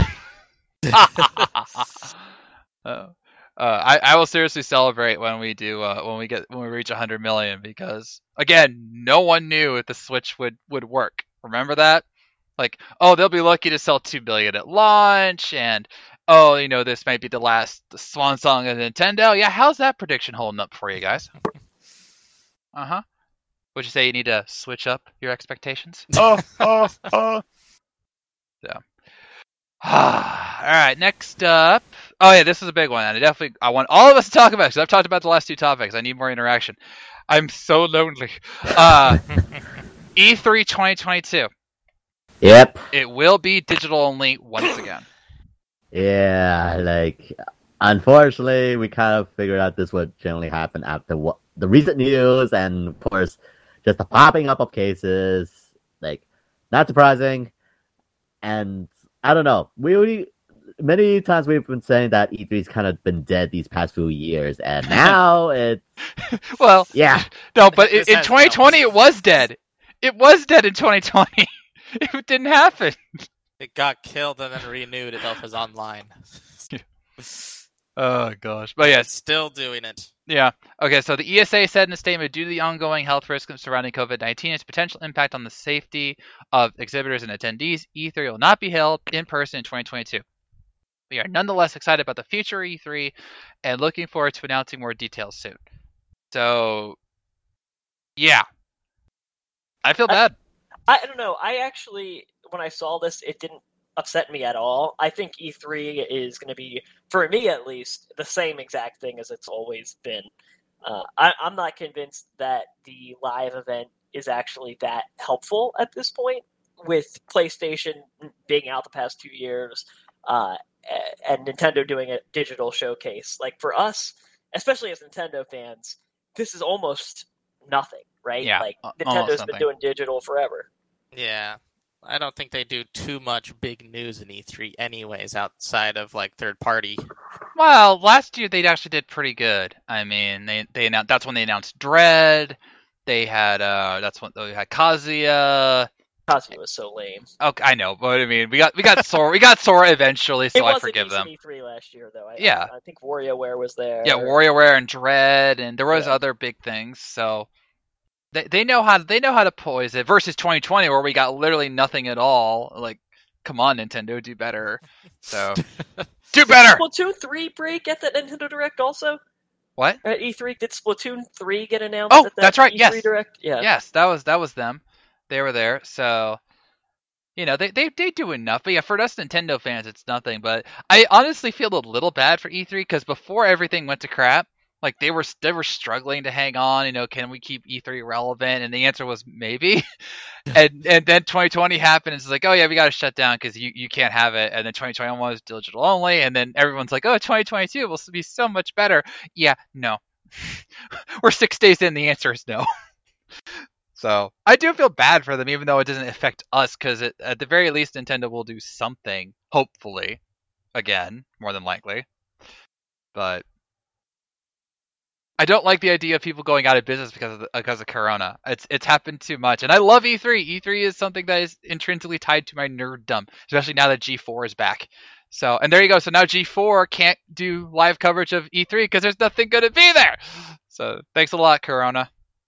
uh, I, I will seriously celebrate when we do uh, when we get when we reach one hundred million, because again, no one knew if the Switch would, would work. Remember that? Like, oh, they'll be lucky to sell two billion at launch, and oh, you know, this might be the last the swan song of Nintendo. Yeah, how's that prediction holding up for you guys? Uh huh. Would you say you need to switch up your expectations? Oh, oh, oh. So. All right, next up. Oh yeah, this is a big one, and I definitely I want all of us to talk about it, because I've talked about the last two topics. I need more interaction. I'm so lonely. Uh, E three twenty twenty-two. Yep. It will be digital only once again. Yeah, like, unfortunately, we kind of figured out this would generally happen after what, the recent news, and of course, just the popping up of cases. Like, not surprising. And I don't know. We, we many times we've been saying that E three's kind of been dead these past few years, and now it's well, yeah. No, but in, This in has twenty twenty it was dead. It was dead in twenty twenty. It didn't happen. It got killed and then renewed itself as online. Oh gosh, but yes, It's still doing it. yeah. Okay, so the E S A said in a statement, due to the ongoing health risks surrounding COVID nineteen, its potential impact on the safety of exhibitors and attendees, E three will not be held in person in twenty twenty-two. We are nonetheless excited about the future E three and looking forward to announcing more details soon. So, yeah. I feel bad. I, I don't know. I actually, when I saw this, it didn't upset me at all. I think E three is going to be, for me at least, the same exact thing as it's always been. Uh, I, I'm not convinced that the live event is actually that helpful at this point, with PlayStation being out the past two years uh, and Nintendo doing a digital showcase. Like, for us, especially as Nintendo fans, this is almost nothing, right? Yeah, like almost Nintendo's nothing. been doing digital forever. Yeah. I don't think they do too much big news in E three anyways, outside of like third party. Well, last year they actually did pretty good. I mean, they they announced that's when they announced Dread. They had uh, that's when they had Kazuya. Kazuya was so lame. Okay, I know, but I mean, we got we got Sora, we got Sora eventually, so it I was forgive a decent them. E three last year, though. I, Yeah. I, I think WarioWare was there. Yeah, WarioWare and Dread, and there was Yeah. other big things. So they they know how they know how to poise it. Versus twenty twenty, where we got literally nothing at all. Like, come on, Nintendo, do better. So do better. Splatoon three break at that Nintendo Direct also? What? At E three, did Splatoon three get announced Oh, at that that's right, E three yes. Direct? Yeah. Yes, that was that was them. They were there. So you know, they, they they do enough. But yeah, for us Nintendo fans, it's nothing. But I honestly feel a little bad for E three because before everything went to crap, like they were they were struggling to hang on. You know, can we keep E three relevant? And the answer was maybe. and and then twenty twenty happened. And it's like, oh yeah, we got to shut down because you, you can't have it. And then twenty twenty-one was digital only. And then everyone's like, oh, twenty twenty-two will be so much better. Yeah, no. We're six days in. The answer is no. So I do feel bad for them, even though it doesn't affect us, because at the very least, Nintendo will do something, hopefully, again, more than likely. But I don't like the idea of people going out of business because of the, because of Corona. It's it's happened too much, and I love E three. E three is something that is intrinsically tied to my nerddom, especially now that G four is back. So, and there you go. So now G four can't do live coverage of E three because there's nothing going to be there. So thanks a lot, Corona.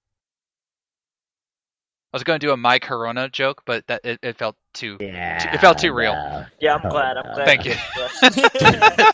I was going to do a my Corona joke, but that it, it felt too Yeah, it felt too real. no. Yeah, I'm Oh, glad. I'm no. glad. Thank you. Yeah.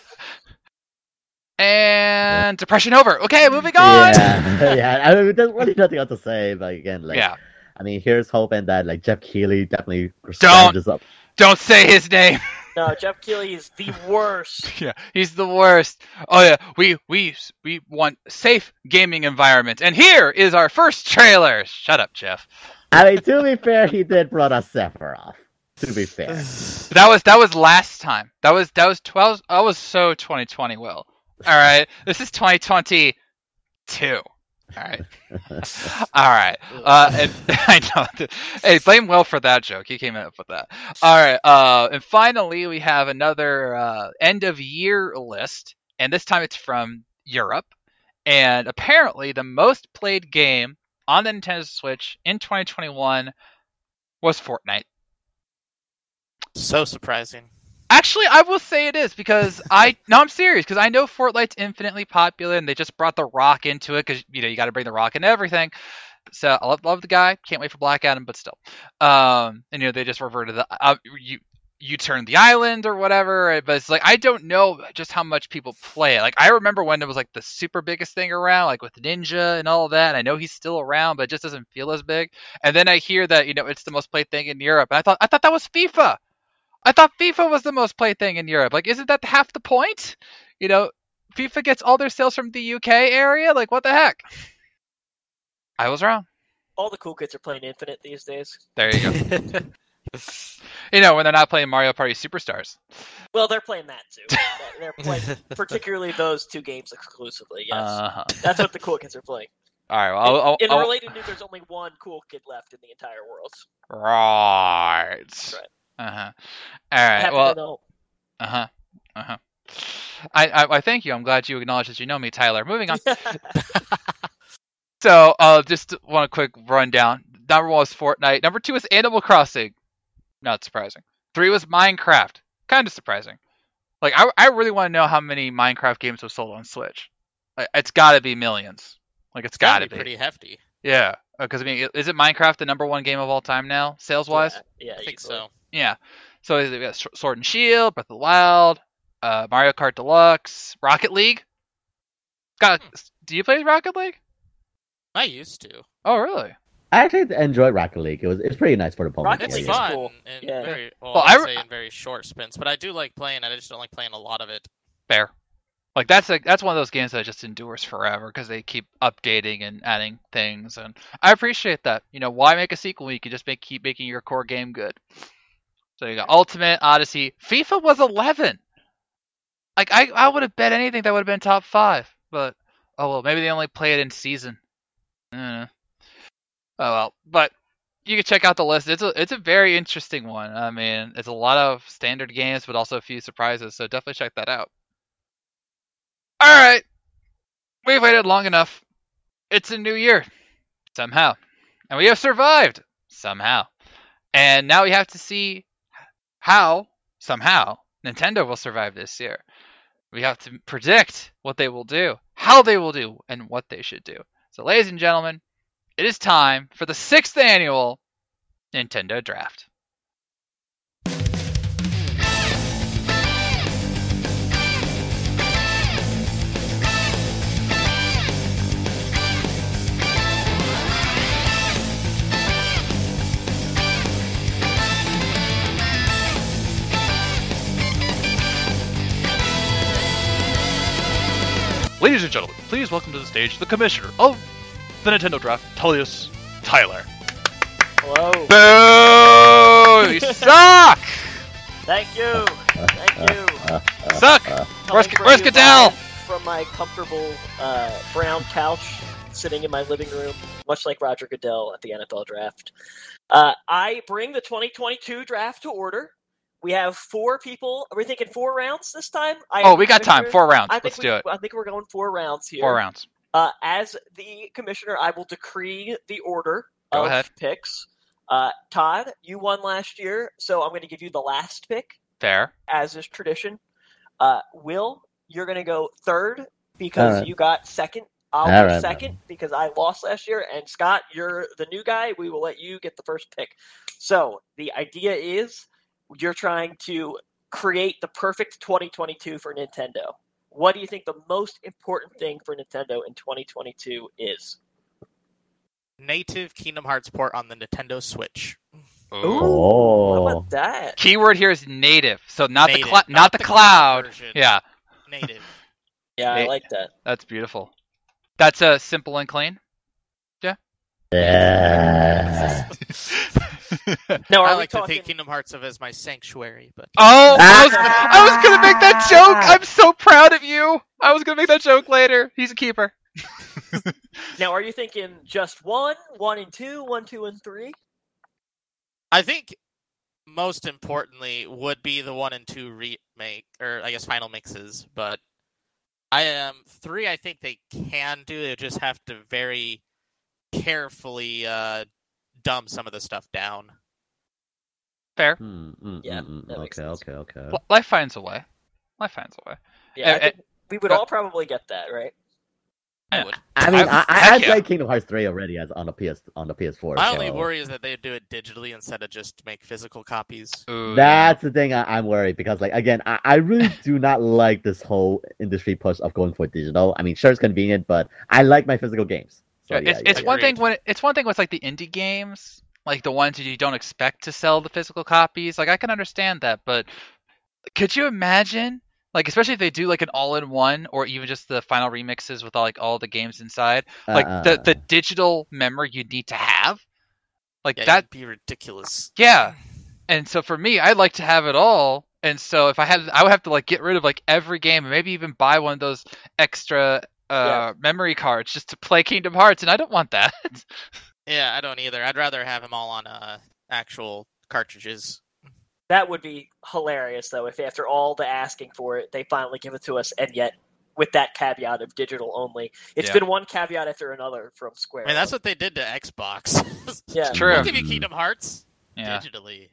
And depression over. Okay, moving on. Yeah, yeah. I mean, there's really nothing else to say. But again, like, Yeah. I mean, here's hoping that like Jeff Keighley definitely Don't. scrounges up. Don't say his name. No, Jeff Keighley is the worst. Yeah, he's the worst. Oh yeah, we we we want safe gaming environment, and here is our first trailer. Shut up, Jeff. I mean, to be fair, he did brought us Sephiroth. To be fair, That was that was last time. That was that was twelve. I was so twenty twenty. Will. All right, this is twenty twenty-two. All right. All right. Uh, and, I know. Hey, blame Will for that joke. He came up with that. All right. Uh, and finally, we have another uh, end of year list, and this time it's from Europe. And apparently, the most played game on the Nintendo Switch in twenty twenty-one was Fortnite. So surprising. Actually, I will say it is because I no, I'm serious because I know Fortnite's infinitely popular and they just brought The Rock into it because you know you got to bring The Rock into everything. So I love, love the guy. Can't wait for Black Adam, but still, um, and you know they just reverted the uh, you you turn the island or whatever. But it's like I don't know just how much people play it. Like I remember when it was like the super biggest thing around, like with Ninja and all of that. I know he's still around, but it just doesn't feel as big. And then I hear that you know it's the most played thing in Europe. And I thought I thought that was FIFA. I thought FIFA was the most played thing in Europe. Like, isn't that half the point? You know, FIFA gets all their sales from the U K area. Like, what the heck? I was wrong. All the cool kids are playing Infinite these days. There you go. You know, when they're not playing Mario Party Superstars. Well, they're playing that too. They're playing particularly those two games exclusively. Yes, Uh-huh. that's what the cool kids are playing. All right. Well, I'll, I'll, in I'll, related news, there's only one cool kid left in the entire world. right. Right. Uh huh. All right. Happy Well. to know. Uh huh. Uh huh. I, I I thank you. I'm glad you acknowledge that you know me, Tyler. Moving on. So, uh, just want a quick rundown. Number one was Fortnite. Number two was Animal Crossing. Not surprising. Three was Minecraft. Kind of surprising. Like, I, I really want to know how many Minecraft games were sold on Switch. Like, it's got to be millions. Like, it's got to That'd be. be pretty hefty. Yeah. Because, I mean, is it Minecraft the number one game of all time now, sales-wise? Yeah, yeah, I think easily. so. Yeah. So, we got Sword and Shield, Breath of the Wild, uh, Mario Kart Deluxe, Rocket League. Got, do you play Rocket League? I used to. Oh, really? I actually enjoyed Rocket League. It was it's pretty nice for the moment. Rocket It's League yeah, is yeah. fun cool. and Yeah. very well, Well, I'd I- say in very short sprints, but I do like playing it. I just don't like playing a lot of it. Fair. Like that's like that's one of those games that just endures forever because they keep updating and adding things, and I appreciate that. You know, why make a sequel when you can just make keep making your core game good? So you got Ultimate, Odyssey, FIFA was eleven. Like I, I would have bet anything that would have been top five, but oh well, maybe they only play it in season. I don't know. Oh well, but you can check out the list. It's a it's a very interesting one. I mean, it's a lot of standard games, but also a few surprises. So definitely check that out. All right, we've waited long enough. It's a new year somehow, and we have survived somehow. And now we have to see how somehow Nintendo will survive this year. We have to predict what they will do, how they will do, and what they should do. So, ladies and gentlemen, it is time for the sixth annual Nintendo Draft. Ladies and gentlemen, please welcome to the stage the commissioner of the Nintendo Draft, Tullius Tyler. Hello. Boo! You suck! Thank you. Thank you. Suck! Where's, Coming where's for you Goodell? live From my comfortable uh, brown couch, sitting in my living room, much like Roger Goodell at the N F L Draft. Uh, I bring the twenty twenty-two draft to order. We have four people. Are we thinking four rounds this time? I Oh, we got time. Four rounds. I think Let's we, do it. I think we're going four rounds here. Four rounds. Uh, as the commissioner, I will decree the order Go of ahead. picks. Uh, Todd, you won last year, so I'm going to give you the last pick, Fair. as is tradition. Uh, Will, you're going to go third because Alright. you got second. I'll go Alright. second because I lost last year. And Scott, you're the new guy. We will let you get the first pick. So the idea is you're trying to create the perfect twenty twenty-two for Nintendo. What do you think the most important thing for Nintendo in twenty twenty-two is? Native Kingdom Hearts port on the Nintendo Switch. Ooh. How Oh. about that? Keyword here is native, so not Native, the cl- not, not the, the cloud. cloud version. Yeah, Native. Yeah, I Nate. like that. that's beautiful. That's uh, simple and clean. Yeah. No, I are we like to talking? think Kingdom Hearts of as my sanctuary, but Oh, I was, Ah! I was gonna make that joke. I'm so proud of you. I was gonna make that joke later. He's a keeper. Now, are you thinking just one, one and two, one, two and three? I think most importantly would be the one and two remake, or I guess final mixes. But I am um, three. I think they can do. They just have to very carefully uh, dumb some of the stuff down. Fair. Hmm, mm, Yeah, mm, mm. that makes Okay, sense. okay, okay. L- Life finds a way. Life finds a way. Yeah, I Eh, think we would uh, all probably get that, right? I would. I mean, I- I, I, heck I yeah. played Kingdom Hearts three already as on the P S on the P S four. My so only worry is that they do it digitally instead of just make physical copies. Ooh, That's the thing I, I'm worried because, like, again, I, I really do not like this whole industry push of going for digital. I mean, sure, it's convenient, but I like my physical games. So, yeah. yeah, it's yeah, it's yeah. one thing Agreed. when it, it's one thing with like the indie games, like the ones that you don't expect to sell the physical copies. Like I can understand that, but could you imagine? Like, especially if they do like an all-in-one, or even just the final remixes with all, like all the games inside, like Uh, the the digital memory you need to have, like Yeah, that. it'd be ridiculous. Yeah, and so for me, I'd like to have it all. And so if I had, I would have to like get rid of like every game, and maybe even buy one of those extra uh, Yeah. memory cards just to play Kingdom Hearts, and I don't want that. Yeah, I don't either. I'd rather have them all on uh, actual cartridges. That would be hilarious, though, if after all the asking for it, they finally give it to us, and yet with that caveat of digital only. It's Yeah. been one caveat after another from Square. I mean, that's what they did to Xbox. Yeah. True. We'll give you Kingdom Hearts Yeah. digitally.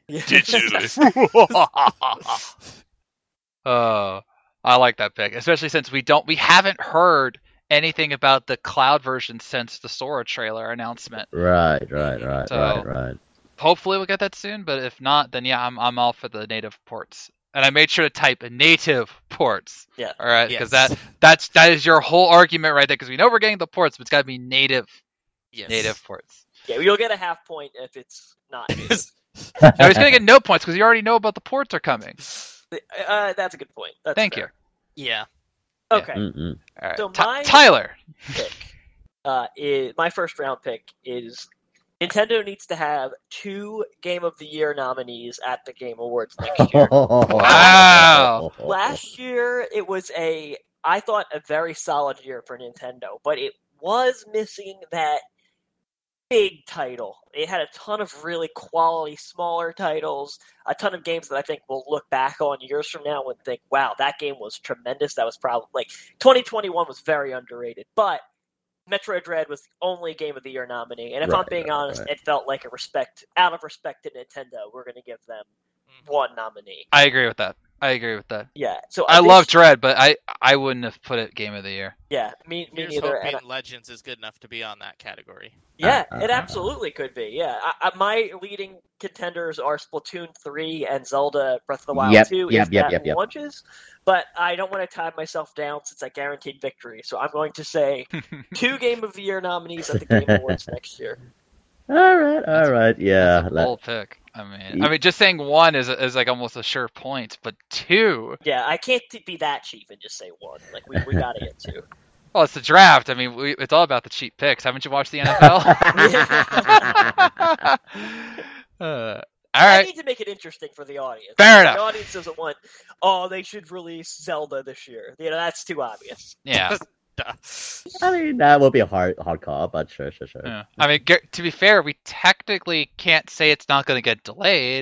Oh, I like that pick, especially since we don't, we haven't heard anything about the cloud version since the Sora trailer announcement. Right, right, right, So- right, right. Hopefully we'll get that soon, but if not, then yeah, I'm I'm all for the native ports. And I made sure to type native ports. Yeah. All right, because Yes. that that's that is your whole argument right there. Because we know we're getting the ports, but it's got to be native Yes. native ports. Yeah, you'll get a half point if it's not. No, he's gonna get no points because you already know about the ports are coming. uh, that's a good point. That's Thank fair. Yeah. Okay, Mm-mm. All right, So Ty- my- Tyler. pick. Uh, is, my first round pick is Nintendo needs to have two Game of the Year nominees at the Game Awards next year. Wow. Last year, it was a, I thought, a very solid year for Nintendo, but it was missing that big title. It had a ton of really quality, smaller titles, a ton of games that I think we'll look back on years from now and think, wow, that game was tremendous. That was probably, like, twenty twenty-one was very underrated. But Metroid Dread was the only Game of the Year nominee. And if Right, I'm being right, honest, right. it felt like a respect, out of respect to Nintendo, we're going to give them one nominee. I agree with that. I agree with that. Yeah. So I this- love Dread, but I I wouldn't have put it Game of the Year. Yeah, me, me Here's neither. hoping And I- Legends is good enough to be on that category. Yeah, Uh, it uh, absolutely could be. Yeah, I, I, my leading contenders are Splatoon three and Zelda Breath of the Wild Yep, two. yep, if yep, that yep, yep. launches, but I don't want to tie myself down since I guaranteed victory. So I'm going to say two Game of the Year nominees at the Game Awards next year. All right, all right, yeah. That's a let- bold pick. I mean, I mean, just saying one is is like almost a sure point, but two. Yeah, I can't t- be that cheap and just say one. Like we, we got to get two. Well, it's the draft. I mean, we, it's all about the cheap picks. Haven't you watched the N F L? uh, all I right. need to make it interesting for the audience. Fair the enough. audience doesn't want, oh, they should release Zelda this year. You know, that's too obvious. Yeah. Duh. I mean, that will be a hard, hard call, but sure, sure, sure. yeah. I mean, ge- to be fair, we technically can't say it's not going to get delayed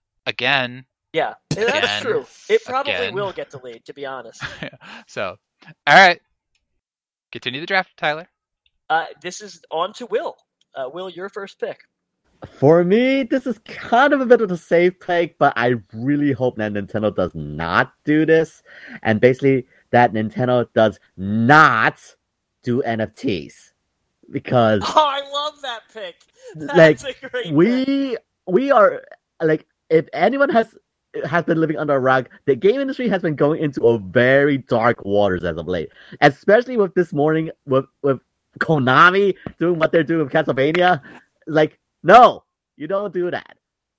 again. Yeah, that's Again. true. It probably Again. will get delayed, to be honest. So, all right. Continue the draft, Tyler. Uh, this is on to Will. Uh, Will, your first pick. For me, this is kind of a bit of a safe pick, but I really hope that Nintendo does not do this. And basically, that Nintendo does not do N F Ts. Because, Oh, I love that pick. like, That's a great pick. we we are, like, if anyone has has been living under a rock, the game industry has been going into a very dark waters as of late. Especially with this morning, with, with Konami doing what they're doing with Castlevania. Like, no, you don't do that.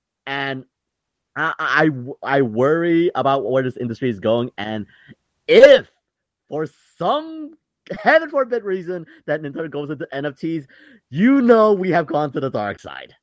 And I, I, I worry about where this industry is going. And if, for some heaven forbid reason, that Nintendo goes into N F Ts, you know we have gone to the dark side.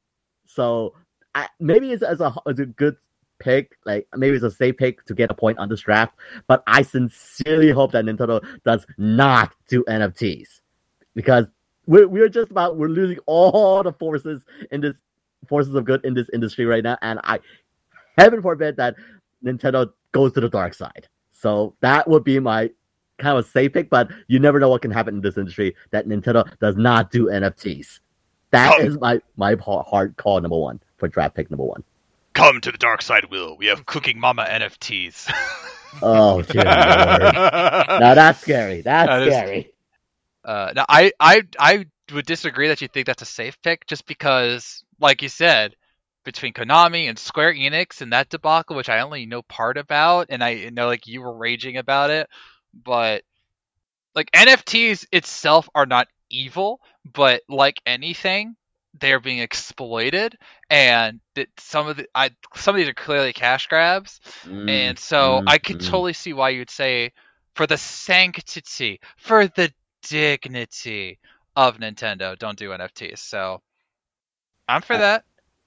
So I, maybe it's as a, as a good pick, like maybe it's a safe pick to get a point on this draft. But I sincerely hope that Nintendo does not do N F Ts, because we're we're just about we're losing all the forces in this forces of good in this industry right now, and I heaven forbid that Nintendo goes to the dark side. So that would be my kind of a safe pick, but you never know what can happen in this industry that Nintendo does not do N F Ts. That Oh. is my my hard call number one for draft pick number one. Come to the dark side, Will. We have Cooking Mama N F Ts. Oh dear lord! Now that's scary. That's That is- scary. Uh, now, I, I, I would disagree that you think that's a safe pick, just because, like you said, between Konami and Square Enix and that debacle, which I only know part about, and I know like you were raging about it, but like N F Ts itself are not evil, but like anything, they're being exploited, and that some of the I some of these are clearly cash grabs, Mm, and so mm, I could mm. totally see why you'd say, for the sanctity, for the dignity of Nintendo, don't do N F Ts. So I'm for that.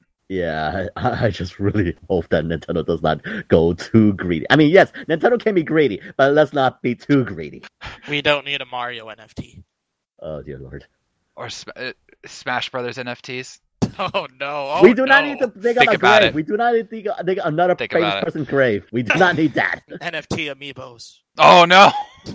Yeah, I, I just really hope that Nintendo does not go too greedy. I mean, yes, Nintendo can be greedy, but let's not be too greedy. We don't need a Mario N F T. Oh dear lord. Or Sm- uh, Smash Brothers N F Ts. Oh no! Oh, we do not no. need to dig Think up a about grave. it. We do not need to dig, dig another Think famous about it. person's grave. We do not need that. N F T amiibos. Oh no!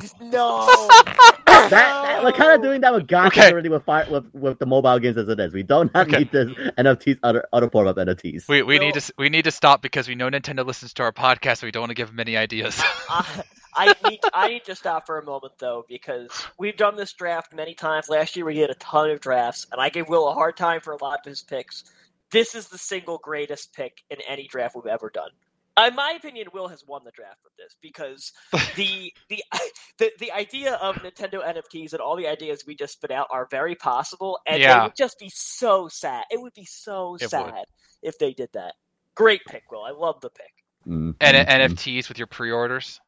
No. that, that- we're kind of doing that with gacha Okay. already with, fire, with with the mobile games as it is. We don't not Okay. need this N F Ts, other other form of N F Ts. We we Well- need to s- we need to stop because we know Nintendo listens to our podcast, so we don't want to give them any ideas. I, I need I need to stop for a moment though, because we've done this draft many times. Last year we did a ton of drafts, and I gave Will a hard time for a lot of his picks. This is the single greatest pick in any draft we've ever done. In my opinion, Will has won the draft with this, because the the the, the idea of Nintendo N F Ts and all the ideas we just spit out are very possible, and Yeah. they would just be so sad. It would be so It would. sad if they did that. Great pick, Will. I love the pick. Mm, and mm, N F Ts with your pre-orders.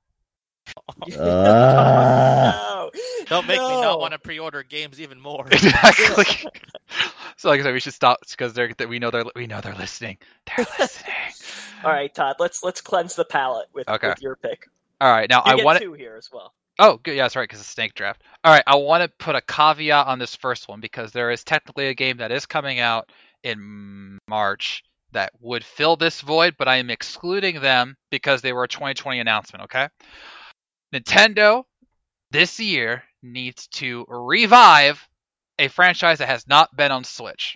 Ah. no. Don't make me No. not want to pre-order games even more. Exactly. So like I said, we should stop because they're that we know they're we know they're listening. They're listening. All right, Todd. Let's let's cleanse the palate with, Okay. with your pick. All right, now You I get want two here as well. Oh, good. Yeah, that's right, because it's Snake Draft. All right, I want to put a caveat on this first one because there is technically a game that is coming out in March that would fill this void, but I am excluding them because they were a twenty twenty announcement, okay? Nintendo this year needs to revive a franchise that has not been on Switch.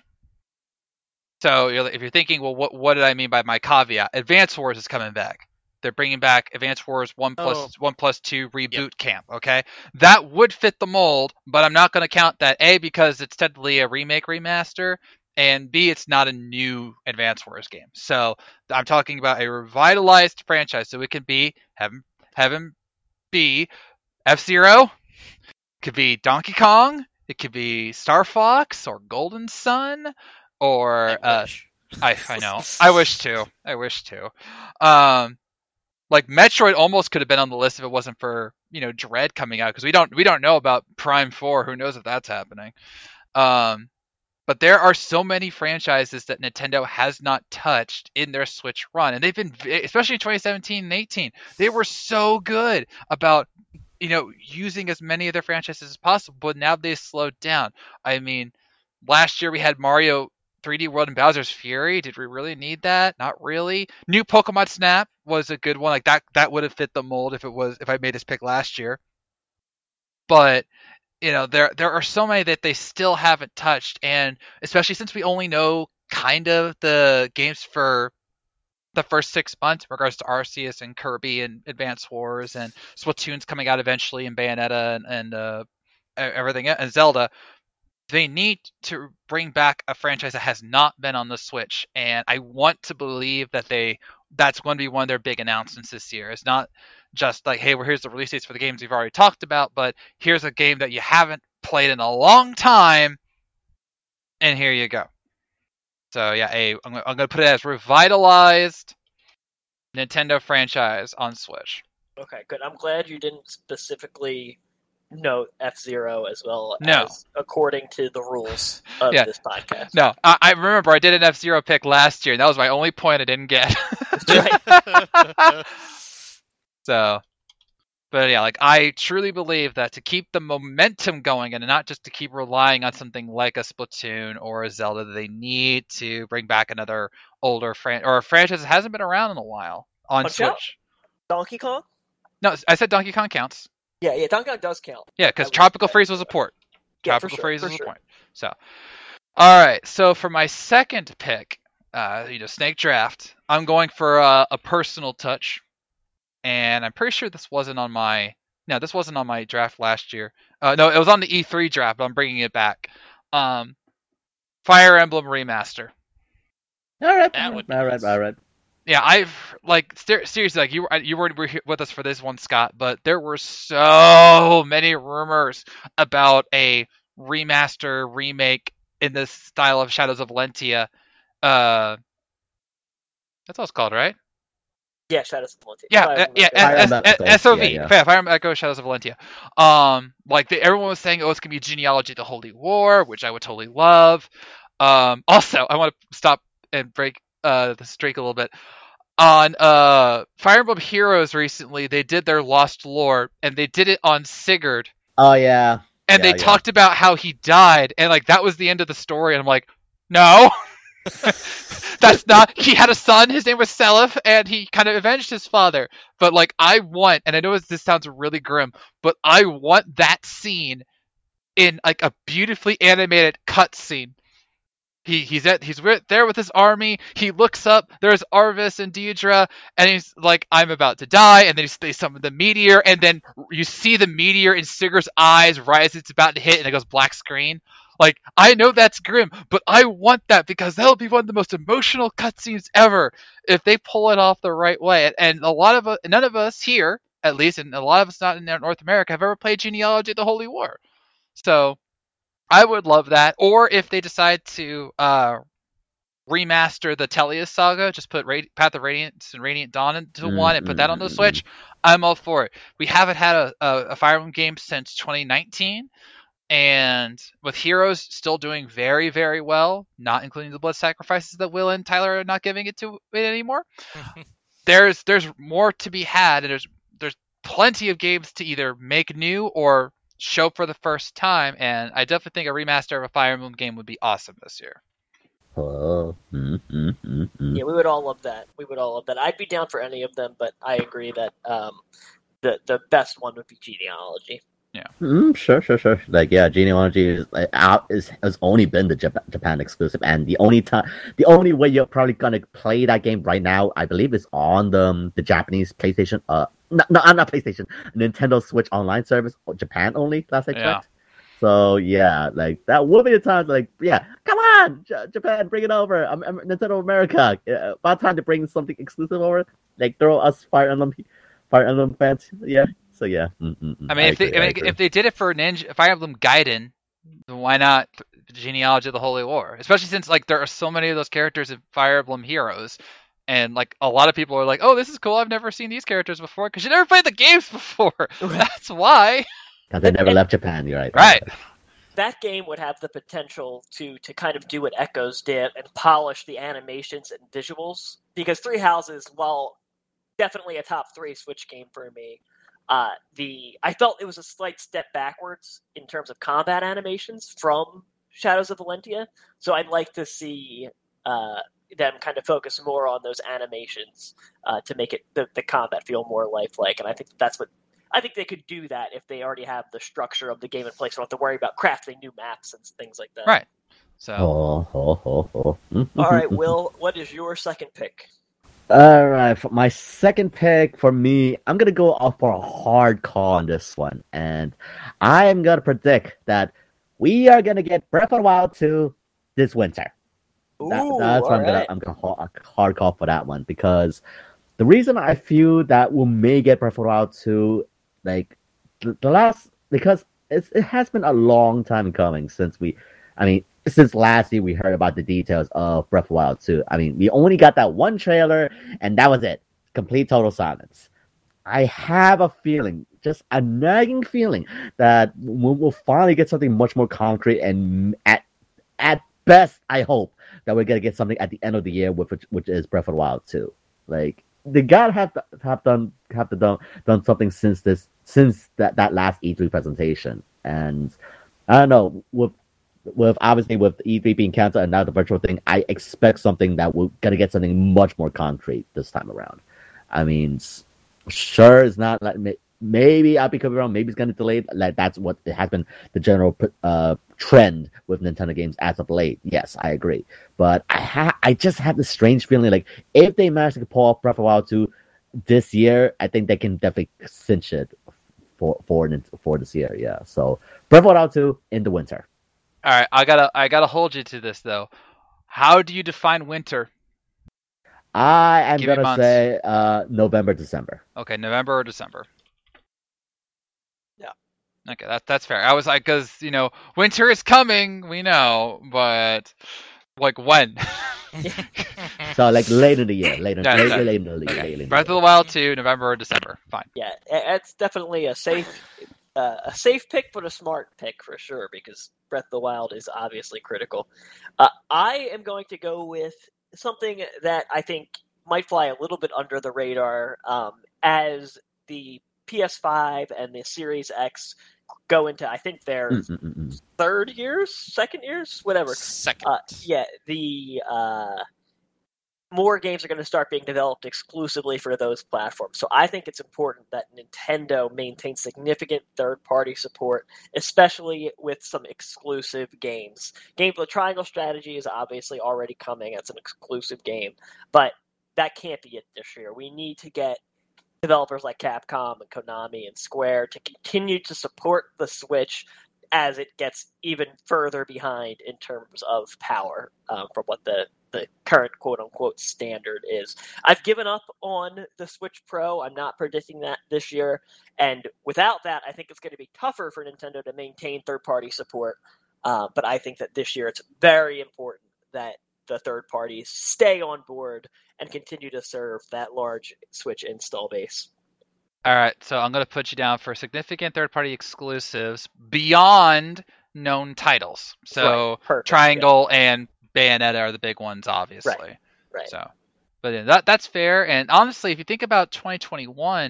So if you're thinking, well, what what did I mean by my caveat? Advance Wars is coming back. They're bringing back Advance Wars one plus Oh. one plus two reboot Yep. camp. Okay, that would fit the mold, but I'm not going to count that A because it's technically a remake remaster, and B it's not a new Advance Wars game. So I'm talking about a revitalized franchise. So it can be have him, have him be F-Zero, could be Donkey Kong, it could be Star Fox or Golden Sun, or I uh, wish. I I know. I wish to. I wish to. Um, like Metroid almost could have been on the list if it wasn't for, you know, Dread coming out, because we don't we don't know about Prime Four. Who knows if that's happening? Um, but there are so many franchises that Nintendo has not touched in their Switch run, and they've been, especially in twenty seventeen and eighteen, they were so good about, you know, using as many of their franchises as possible. But now they slowed down. I mean, last year we had Mario three D World and Bowser's Fury. Did we really need that? Not really. New Pokemon Snap was a good one. Like that that would have fit the mold if it was if I made this pick last year. But you know, there there are so many that they still haven't touched, and especially since we only know kind of the games for the first six months in regards to Arceus and Kirby and Advance Wars and Splatoon's coming out eventually and Bayonetta and, and uh, everything and Zelda. They need to bring back a franchise that has not been on the Switch, and I want to believe that they that's going to be one of their big announcements this year. It's not just like, hey, well, here's the release dates for the games we've already talked about, but here's a game that you haven't played in a long time, and here you go. So yeah, a I'm going to put it as revitalized Nintendo franchise on Switch. Okay, good. I'm glad you didn't specifically note F-Zero as well No. as according to the rules of Yeah. this podcast. No, I, I remember I did an F-Zero pick last year, and that was my only point I didn't get. Right. So, but yeah, like I truly believe that to keep the momentum going and not just to keep relying on something like a Splatoon or a Zelda, they need to bring back another older fran or a franchise that hasn't been around in a while on Punch Out? Switch. Donkey Kong? No, I said Donkey Kong counts. Yeah, yeah, Donkey Kong does count. Yeah, I because was- Tropical Freeze was a port. Yeah, for Tropical sure, Freeze for was sure. a point. So, all right. So for my second pick, uh, you know, Snake Draft, I'm going for uh, a personal touch, and I'm pretty sure this wasn't on my. No, this wasn't on my draft last year. Uh, no, it was on the E three draft, but I'm bringing it back. Um, Fire Emblem Remaster. All right, That all would right, be all right, nice. all right. Yeah, I've like ser- seriously, like you were you were were here with us for this one, Scott, but there were so many rumors about a remaster remake in the style of Shadows of Valentia. Uh, that's all it's called, right? Yeah, Shadows of Valentia. Yeah, Fire uh, Emblem yeah, Echo. Fire S- Emblem S- Echo, S O V, yeah, yeah. yeah, Fire Emblem Echo Shadows of Valentia. Um, like the, everyone was saying, oh, it's gonna be Genealogy of the Holy War, which I would totally love. Um, also, I want to stop and break uh the streak a little bit. On uh Fire Emblem Heroes recently, they did their Lost Lore, and they did it on Sigurd, Oh yeah. and Yeah, they yeah. talked about how he died, and like that was the end of the story, and I'm like, no. That's not. He had a son. His name was Seliph, and he kind of avenged his father. But like, I want, and I know this sounds really grim, but I want that scene in like a beautifully animated cutscene. He he's at he's wi- there with his army. He looks up. There's Arvis and Deidre, and he's like, "I'm about to die." And then they summon the meteor, and then you see the meteor in Sigurd's eyes right as it's about to hit, and it goes black screen. Like, I know that's grim, but I want that because that'll be one of the most emotional cutscenes ever if they pull it off the right way. And a lot of us, none of us here, at least, and a lot of us not in North America, have ever played Genealogy of the Holy War. So I would love that. Or if they decide to uh, remaster the Tellius saga, just put Radi- Path of Radiance and Radiant Dawn into Mm, one and put that mm, on the mm, Switch, I'm all for it. We haven't had a, a, a Fire Emblem game since twenty nineteen. And with Heroes still doing very, very well, not including the blood sacrifices that Will and Tyler are not giving it to it anymore, there's there's more to be had, and there's there's plenty of games to either make new or show for the first time, and I definitely think a remaster of a Fire Emblem game would be awesome this year. Oh, mm, mm, mm, mm. Yeah, we would all love that. We would all love that. I'd be down for any of them, but I agree that um, the the best one would be Genealogy. Mm, sure, sure, sure. Like, yeah, Genealogy is like out is has only been the Jap- Japan exclusive, and the only time, the only way you're probably gonna play that game right now, I believe, is on the um, the Japanese PlayStation. Uh, no, no, not PlayStation, Nintendo Switch Online service, Japan only. Last I checked. Yeah. So yeah, like that would be the time. Like, yeah, come on, J- Japan, bring it over. Um, um, Nintendo America, uh, about time to bring something exclusive over. Like, throw us Fire Emblem, Fire Emblem fans. Yeah. So yeah. Mm, mm, mm. I mean, I if they agree, I I mean, agree. if they did it for Ninja Fire Emblem Gaiden, then why not Genealogy of the Holy War? Especially since like there are so many of those characters in Fire Emblem Heroes, and like a lot of people are like, "Oh, this is cool. I've never seen these characters before," because you never played the games before. That's why. Because they never left Japan. You're right. Right. That game would have the potential to to kind of do what Echoes did and polish the animations and visuals. Because Three Houses, while definitely a top three Switch game for me, uh, the I felt it was a slight step backwards in terms of combat animations from Shadows of Valentia. So I'd like to see uh, them kind of focus more on those animations uh, to make it the, the combat feel more lifelike. And I think that's what I think they could do that if they already have the structure of the game in place. They don't have to worry about crafting new maps and things like that. Right. So. Oh, oh, oh, oh. Mm-hmm. All right, Will, what is your second pick? All right, for my second pick for me, I'm gonna go off for a hard call on this one, and I am gonna predict that we are gonna get Breath of the Wild two this winter. Ooh, That, that's what I'm all gonna right. I'm gonna hard, hard call for that one, because the reason I feel that we may get Breath of the Wild two, like the, the last, because it's, it has been a long time coming since we, I mean, since last year we heard about the details of Breath of the Wild two. I mean, we only got that one trailer, and that was it. Complete total silence. I have a feeling, just a nagging feeling, that we'll, we'll finally get something much more concrete, and at at best, I hope that we're gonna get something at the end of the year, with which, which is Breath of the Wild two. Like, they gotta have to have done have to done done something since this since that, that last E three presentation, and I don't know, with with obviously with E three being canceled and now the virtual thing, I expect something that we're gonna get something much more concrete this time around. I mean, sure, it's not like maybe I'll be could be wrong. Maybe it's gonna delay. Like, that's what it has been the general uh, trend with Nintendo games as of late. Yes, I agree, but I ha- I just have this strange feeling like if they manage to pull off Breath of the Wild two this year, I think they can definitely cinch it for for for this year. Yeah, so Breath of the Wild two in the winter. All right, I gotta I gotta hold you to this though. How do you define winter? I am Give me gonna months. say uh, November, December. Okay, November or December. Yeah. Okay, that that's fair. I was like, because you know, winter is coming, we know, but like when? So like late in the year, later, Yeah, late, okay. late in the year. Okay. late in the Breath of year. the Wild two, November or December. Fine. Yeah, i- it's definitely a safe, uh, a safe pick, but a smart pick for sure, because Breath of the Wild is obviously critical. Uh, I am going to go with something that I think might fly a little bit under the radar, um, as the P S five and the Series X go into, I think, their Mm, mm, mm, mm. third years, second years, whatever. Second. Uh, yeah, the uh, more games are going to start being developed exclusively for those platforms. So I think it's important that Nintendo maintains significant third-party support, especially with some exclusive games. Game the Triangle Strategy is obviously already coming as an exclusive game, but that can't be it this year. We need to get developers like Capcom and Konami and Square to continue to support the Switch as it gets even further behind in terms of power um, from what the, the current quote-unquote standard is. I've given up on the Switch Pro. I'm not predicting that this year. And without that, I think it's going to be tougher for Nintendo to maintain third-party support. Uh, but I think that this year it's very important that the third parties stay on board and continue to serve that large Switch install base. All right, so I'm going to put you down for significant third-party exclusives beyond known titles. So Right, perfect, Triangle and Bayonetta are the big ones, obviously. Right. Right. So, but yeah, that that's fair. And honestly, if you think about twenty twenty-one,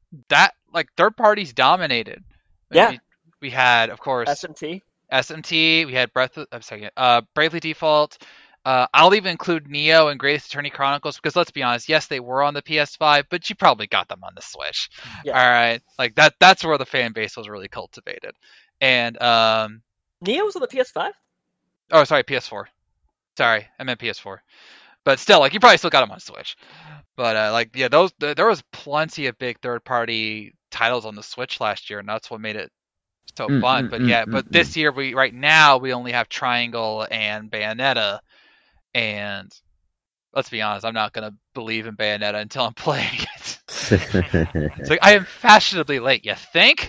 that like third parties dominated. Yeah. We, we had, of course, S M T. S M T. We had Breath. Of, I'm sorry, uh, Bravely Default. Uh, I'll even include Neo and Greatest Attorney Chronicles because let's be honest, yes, they were on the P S five, but you probably got them on the Switch. Yeah. All right, like that. That's where the fan base was really cultivated. And um, Neo was on the P S five. oh, sorry, P S four. Sorry, I meant P S four. But still, like you probably still got them on Switch. But uh, like yeah, those there was plenty of big third party titles on the Switch last year, and that's what made it so Mm, fun. mm, But mm, yeah, mm, but mm. this year we right now we only have Triangle and Bayonetta, and let's be honest, I'm not gonna believe in Bayonetta until I'm playing it. It's like I am fashionably late. You think?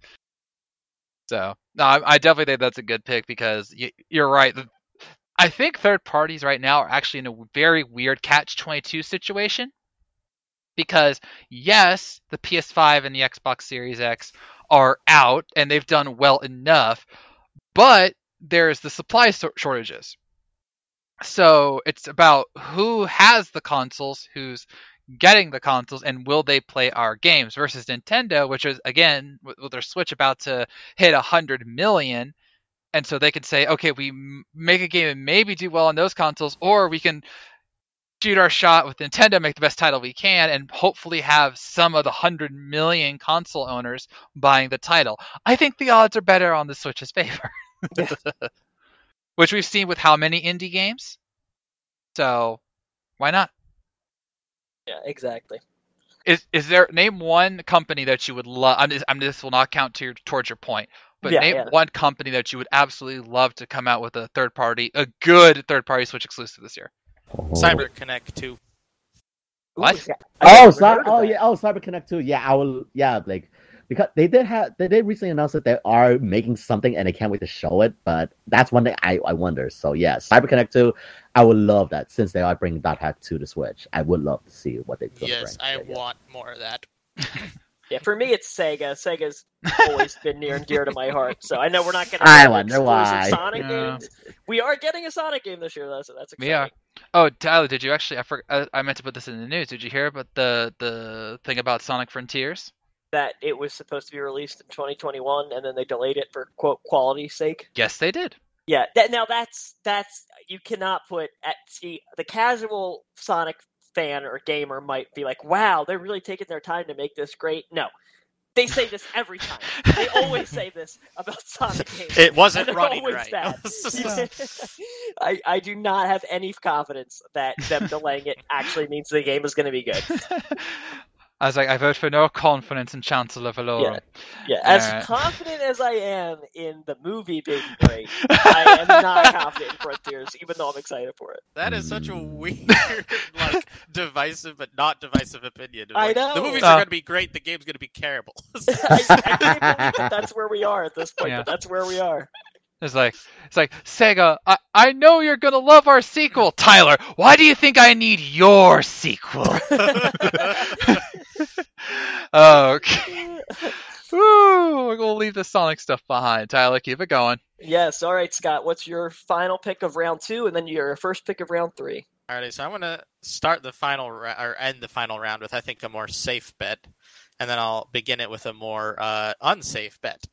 So no, I, I definitely think that's a good pick because you, you're right. The, I think third parties right now are actually in a very weird catch twenty-two situation because yes, the P S five and the Xbox Series X are out and they've done well enough, but there's the supply shortages. So it's about who has the consoles, who's getting the consoles, and will they play our games versus Nintendo, which is again with their Switch about to hit a hundred million. And so they can say, okay, we make a game and maybe do well on those consoles, or we can shoot our shot with Nintendo, make the best title we can, and hopefully have some of the hundred million console owners buying the title. I think the odds are better on the Switch's favor. Yeah. Which we've seen with how many indie games. So why not? Yeah, exactly. Is is there name one company that you would love? I'm just, I'm this will not count to your, towards your point, but Yeah, name yeah. one company that you would absolutely love to come out with a third party, a good third party Switch exclusive this year. Cyber Connect two. What? Ooh, yeah. Oh, I never Cy- heard of oh that. yeah, oh CyberConnect too. Yeah, I will. Yeah, like because they did have they did recently announce that they are making something and they can't wait to show it. But that's one thing I, I wonder. So yeah, CyberConnect two, I would love that since they are bringing Dot Hack to the Switch. I would love to see what they do. Yes, I yeah, yeah. want more of that. Yeah, for me it's Sega. Sega's always been near and dear to my heart. So I know we're not getting I any wonder exclusive why. Sonic Yeah. games. We are getting a Sonic game this year, though, so that's exciting. We are. Oh, Tyler, did you actually? I forgot. I, I meant to put this in the news. Did you hear about the the thing about Sonic Frontiers? That it was supposed to be released in twenty twenty-one, and then they delayed it for quote quality's sake. Yes, they did. Yeah, that, now that's that's you cannot put at see the casual Sonic fan or gamer might be like, wow, they're really taking their time to make this great. No, they say this every time. They always say this about Sonic games. It wasn't And they're running always right. bad. I, I do not have any confidence that them delaying it actually means the game is going to be good. I was like, I vote for no confidence in Chancellor Valorum. Yeah, as Alright. confident as I am in the movie being great, I am not confident in Frontiers, even though I'm excited for it. That is such a Mm. weird, like, divisive but not divisive opinion. I Like, know. The movies Uh. are going to be great, the game's going to be terrible. I, I can't believe that that's where we are at this point, Yeah. but that's where we are. It's like, it's like Sega. I, I know you're gonna love our sequel, Tyler. Why do you think I need your sequel? Okay. Woo, we'll leave the Sonic stuff behind. Tyler, keep it going. Yes, all right, Scott. What's your final pick of round two, and then your first pick of round three? Alrighty, so I'm going to start the final ra- or end the final round with I think a more safe bet, and then I'll begin it with a more uh, unsafe bet.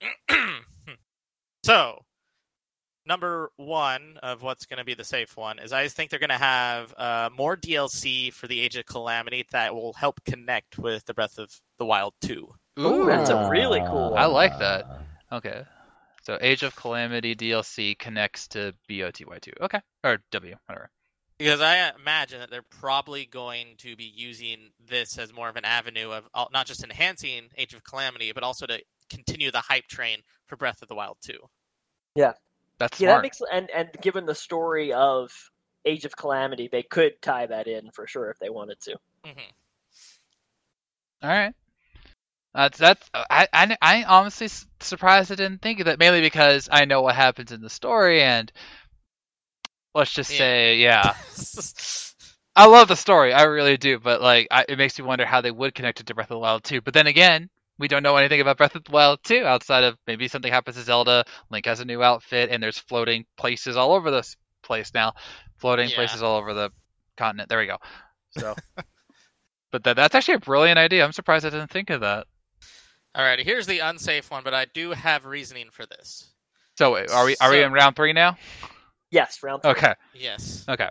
So, number one of what's going to be the safe one is I think they're going to have uh, more D L C for the Age of Calamity that will help connect with the Breath of the Wild two. Ooh, that's a really cool I like that. Okay. So Age of Calamity D L C connects to B O T Y two. Okay. Or W, whatever. Because I imagine that they're probably going to be using this as more of an avenue of uh, not just enhancing Age of Calamity, but also to continue the hype train for Breath of the Wild two. That's Yeah, that smart. makes and and given the story of Age of Calamity, they could tie that in for sure if they wanted to. Mm-hmm. All right. That's that's. I I I honestly s- surprised I didn't think of that, mainly because I know what happens in the story, and let's just Yeah. say, yeah, I love the story, I really do. But like, I, it makes me wonder how they would connect it to Breath of the Wild two. But then again, we don't know anything about Breath of the Wild two outside of maybe something happens to Zelda. Link has a new outfit, and there's floating places all over this place now, floating Yeah. places all over the continent. There we go. So. But that, that's actually a brilliant idea. I'm surprised I didn't think of that. Alrighty, here's the unsafe one, but I do have reasoning for this. So wait, are we are we So- in round three now? Yes, round three. Okay. Yes. Okay.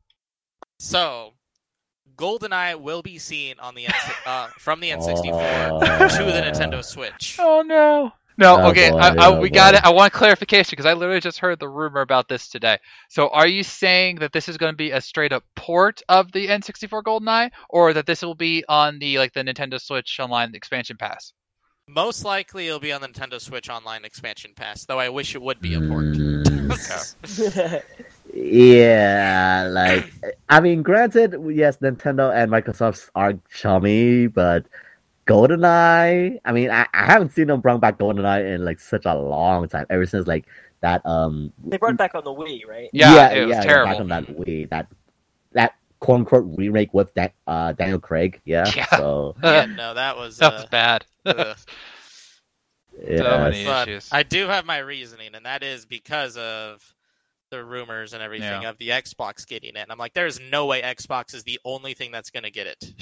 So, GoldenEye will be seen on the N- uh, from the N sixty-four Oh. to the Nintendo Switch. Oh no. No, Oh, okay, boy, I, I, oh, we boy. got it. I want clarification because I literally just heard the rumor about this today. So, are you saying that this is going to be a straight up port of the N sixty-four GoldenEye, or that this will be on the like the Nintendo Switch Online expansion pass? Most likely, it'll be on the Nintendo Switch Online expansion pass. Though I wish it would be a port. Mm, yeah, like I mean, granted, yes, Nintendo and Microsoft are chummy, but GoldenEye. I mean, I, I haven't seen them bring back GoldenEye in like such a long time. Ever since like that, um, They brought it back on the Wii, right? Yeah, it was terrible. Back on that Wii, that that quote unquote remake with that uh, Daniel Craig. Yeah. Yeah. So Yeah, no, that was. That was Uh, bad. ugh. yeah. many But issues. I do have my reasoning, and that is because of the rumors and everything Yeah. of the Xbox getting it. And I'm like, there's no way Xbox is the only thing that's going to get it.